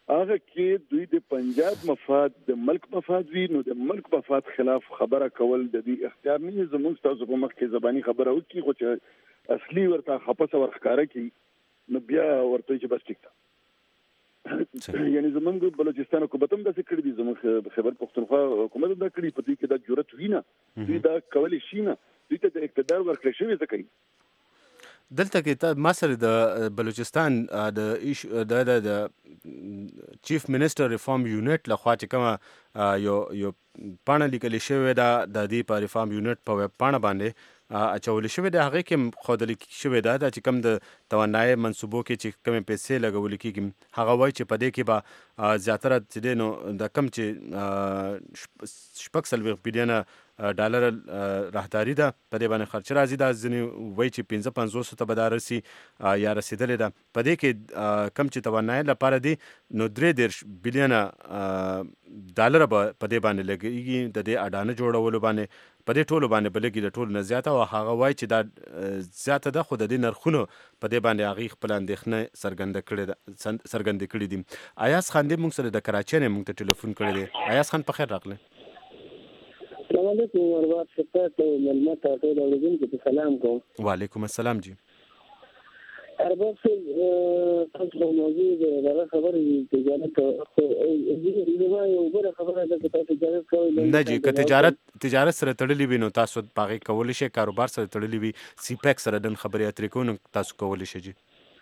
هغه کې دوی د پنجاب مفاد د ملک مفاد وی نو د ملک مفاد خلاف خبره کول د دې اختیار نه زموږ تاسو په مخ کې زبانی خبره وکړي خو چې اصلي ورته خپسه ورخکاره کی نو بیا ورته چې بس ټیک یعنی زمونږ بلوچستان حکومت هم داسې کړی دي زموږ خیبر پختونخوا حکومت هم دا کړی په دې کې دا جرأت وینه دوی دا کولی شي نه دوی ته د اقتدار ورکړل شوی ځکه دلته کې ما سره د بلوچستان د د د چیف منسٹر ریفارم یونټ لخوا چې کومه یو یو پاڼه لیکل شوې ده د دې په ریفارم یونټ په ویب پاڼه باندې اچول شوې ده هغه کې خودل شوې ده چې کوم د توانایي منصوبو کې چې کوم پیسې لګول کېږي هغه وایي چې په دې کې به زیاتره چې نو د کم چې شپږ سلوي بلین ډالر راهداري ده په دې باندې خرچ راځي دا ځنې وایي چې پنځه پنځوس ته به دا رسي یا رسېدلې ده په دې کې کم چې توانایي لپاره دي نو درې دېرش بلینه ډالر به په دې باندې لګېږي د دې اډانه جوړولو باندې په دې ټولو باندې به لګي د ټولو نه زیاته او هغه وایي چې دا زیاته ده خو د دې نرخونو په دې باندې هغې خپل اندېښنه څرګنده کړې ده څرګندې کړي دي. ایاز خان دې موږ سره د کراچۍ نه موږ ته ټلیفون کړی دی. ایاز خان په خیر راغلی. السلام علیکم ورباد شکایت ملمه ته ټول اورېدونکو ته سلام کوم. وعلیکم السلام جی. ارباب صاحب تاسو موضوع د خبرې تجارت خو زما یو بل خبره ده چې تاسو تجارت کوئ نه جی که تجارت تجارت سره تړلی وي نو تاسو پاغې کولی شئ کاروبار سره تړلی وي سی پیک سره د خبرې اترې کوو نو تاسو کولی شئ جی.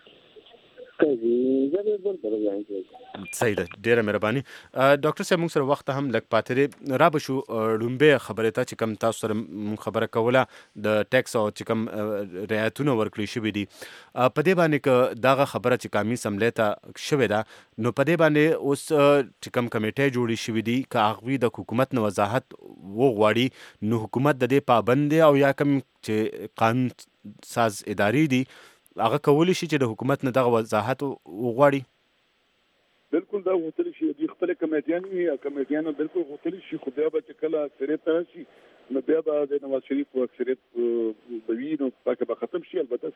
صحیح ده ډیره مهرباني. ډاکټر صاحب موږ سره وخت هم لږ پاتې دی را به شو لومبۍ خبرې ته چې کوم تاسو سره موږ خبره کوله د ټیکس او چې کوم رعایتونه ورکړي شوي دي په دې باندې که دغه خبره چې قامي اسمبلۍ ته شوې ده نو په دې باندې اوس چې کوم کمیټې جوړې شوي دي که هغوی د حکومت نه وضاحت وغواړي نو حکومت د دې پابند دی او یا کوم چې قانون ساز ادارې دي هغه کولی شي چې د حکومت نه دغه وضاحت وغواړي. بالکل دا غوښتلی شي دوی خپل کمیټیان وي او کمیټیانو بالکل غوښتلی شي خو بیا به چې کله اکثریت ته راشي نو بیا به د نواز شریف په اکثریت به وي نو پاکه به ختم شي. البته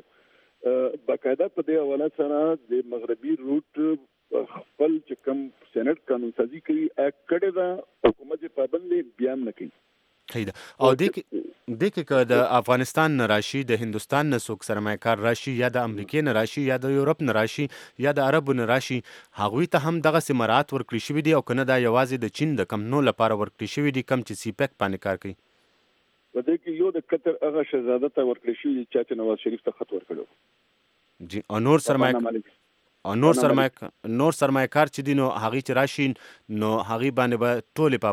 سینټ باقاعده په دې حواله سره د مغربي روټ خپل چې کوم سینټ قانون سازي کوي کړې ده حکومت یې پابند دی بیا هم نه کوي. او دې کې که د افغانستان نه راشي د هندوستان نه څوک سرمایه‌کار راشي یا د امریکې نه راشي یا د یورپ نه راشي یا د عربو نه راشي هغوی ته هم دغسې مراعات ورکړي شوي دي او که نه دا یوازې د چین د کمپنو لپاره ورکړي شوي دي کم چې سی پیک باندې کار کوي. په دې کې یو د قطر هغه شهزاده ته ورکړي شوي چا چې نواز شریف ته خط ورکړی جی او نور سرمایه او نور سرمایه نور سرمایه‌کار چې دي نو هغوی چې راشي نو هغوی باندې به ټولې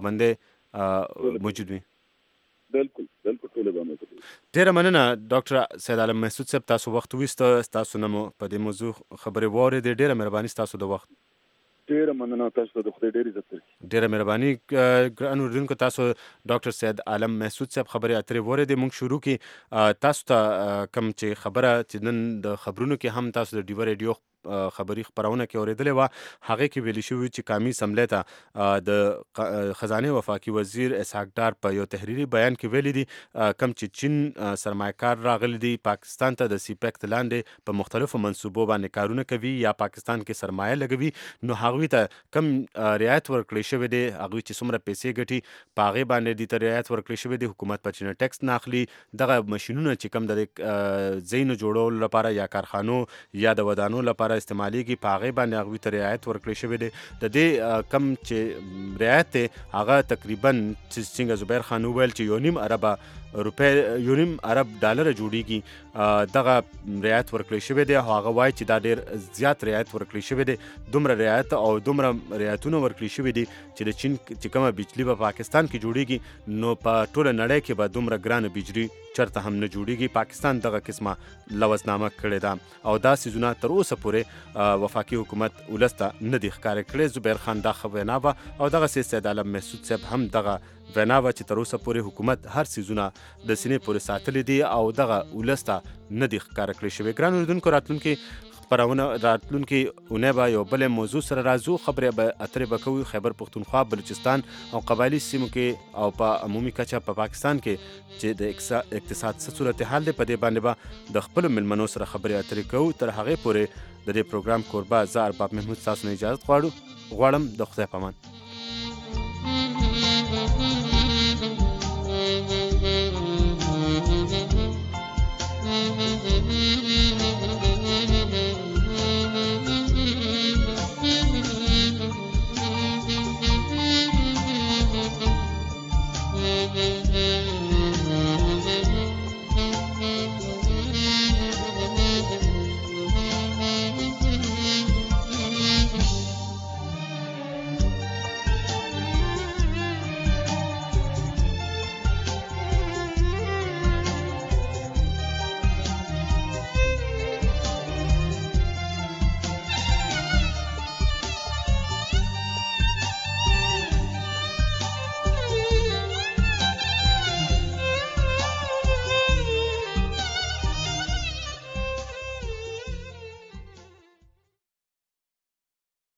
پابندۍ موجود وي. بالکل بالکل ټول به موجود وي. ډیره مننه ډاکټر سید عالم محسود صاحب تاسو وخت ویسته تاسو نه مو په دې موضوع خبرې واورېدې ډیره مهرباني ستاسو د وخت. ډیره مننه تاسو ته د خدای ډیر عزت درکړي. ډیره مهرباني ګران اوریدونکو تاسو ډاکټر سید عالم محسود صاحب خبرې اترې واورېدې. موږ شروع کې تاسو ته کوم چې خبره چې نن د خبرونو کې هم تاسو د ډیوه ریډیو خبري خبرونه کې اورېدلې وه هغې کې ویلي شوي چې قامي اسمبلۍ ته د خزانې وفاقي وزیر اسحاق ډار په یو تحریري بیان کې ویلي دي کم چې چین سرمایه‌کار راغلي دي پاکستان ته د سی پیک لاندې په مختلفو منصوبو باندې کارونه کوي یا پاکستان کې سرمایه لګوي نو هغوی ته کم رعایت ورکړی شوی دی هغوی چې څومره پیسې ګټي په هغې باندې دې ته رعایت ورکړی شوی دی حکومت په چینه ټیکس نه اخلي دغه ماشینونه چې کم د ځایونو جوړولو لپاره یا کارخانو یا د ودانو لپاره استعمالیږي په هغې باندې هغوی ته رعایت ورکړی شوی دی. د دې کم چې رعایت دی هغه تقریبا څنګه زبیر خان وویل چې یو نیم اربه روپۍ یو نیم ارب ډالره جوړیږي دغه رعایت ورکړی شوی دی. هغه وایي چې دا ډېر زیات رعایت ورکړی شوی دی دومره رعایت او دومره رعایتونه ورکړي شوي دي چې د چین چې کومه بجلي په پاکستان کې جوړیږي نو په ټوله نړۍ کې به دومره ګرانه بجلي چرته هم نه جوړیږي. پاکستان دغه قسمه لوظنامه کړې ده او دا څیزونه تر اوسه پورې وفاقي حکومت ولس ته نه دي ښکاره کړی. زبیر خان دا ښه وینا وه او دغسې سید عالم محسود صاحب هم دغه وینا وه چې تر اوسه پورې حکومت هر څیزونه د سینې پورې ساتلي دي او دغه ولس ته نه دي ښکاره کړی شوي. ګران اورېدونکو راتلونکي خبرونه راتلونکي اونۍ به یو بل موضوع سره راځو. خبرې به اترې به کوو خیبر پختونخوا، بلوچستان او قبایلی سیمو کې او په عمومي کچه په پاکستان کې چې د اقتصاد څه صورتحال دی په دې باندې به د خپلو مېلمنو سره خبرې اترې کوو. تر هغې پورې د دې پروګرام کوربه زه ارباب محمود تاسو نه اجازت غواړو غواړم د خدای په امان.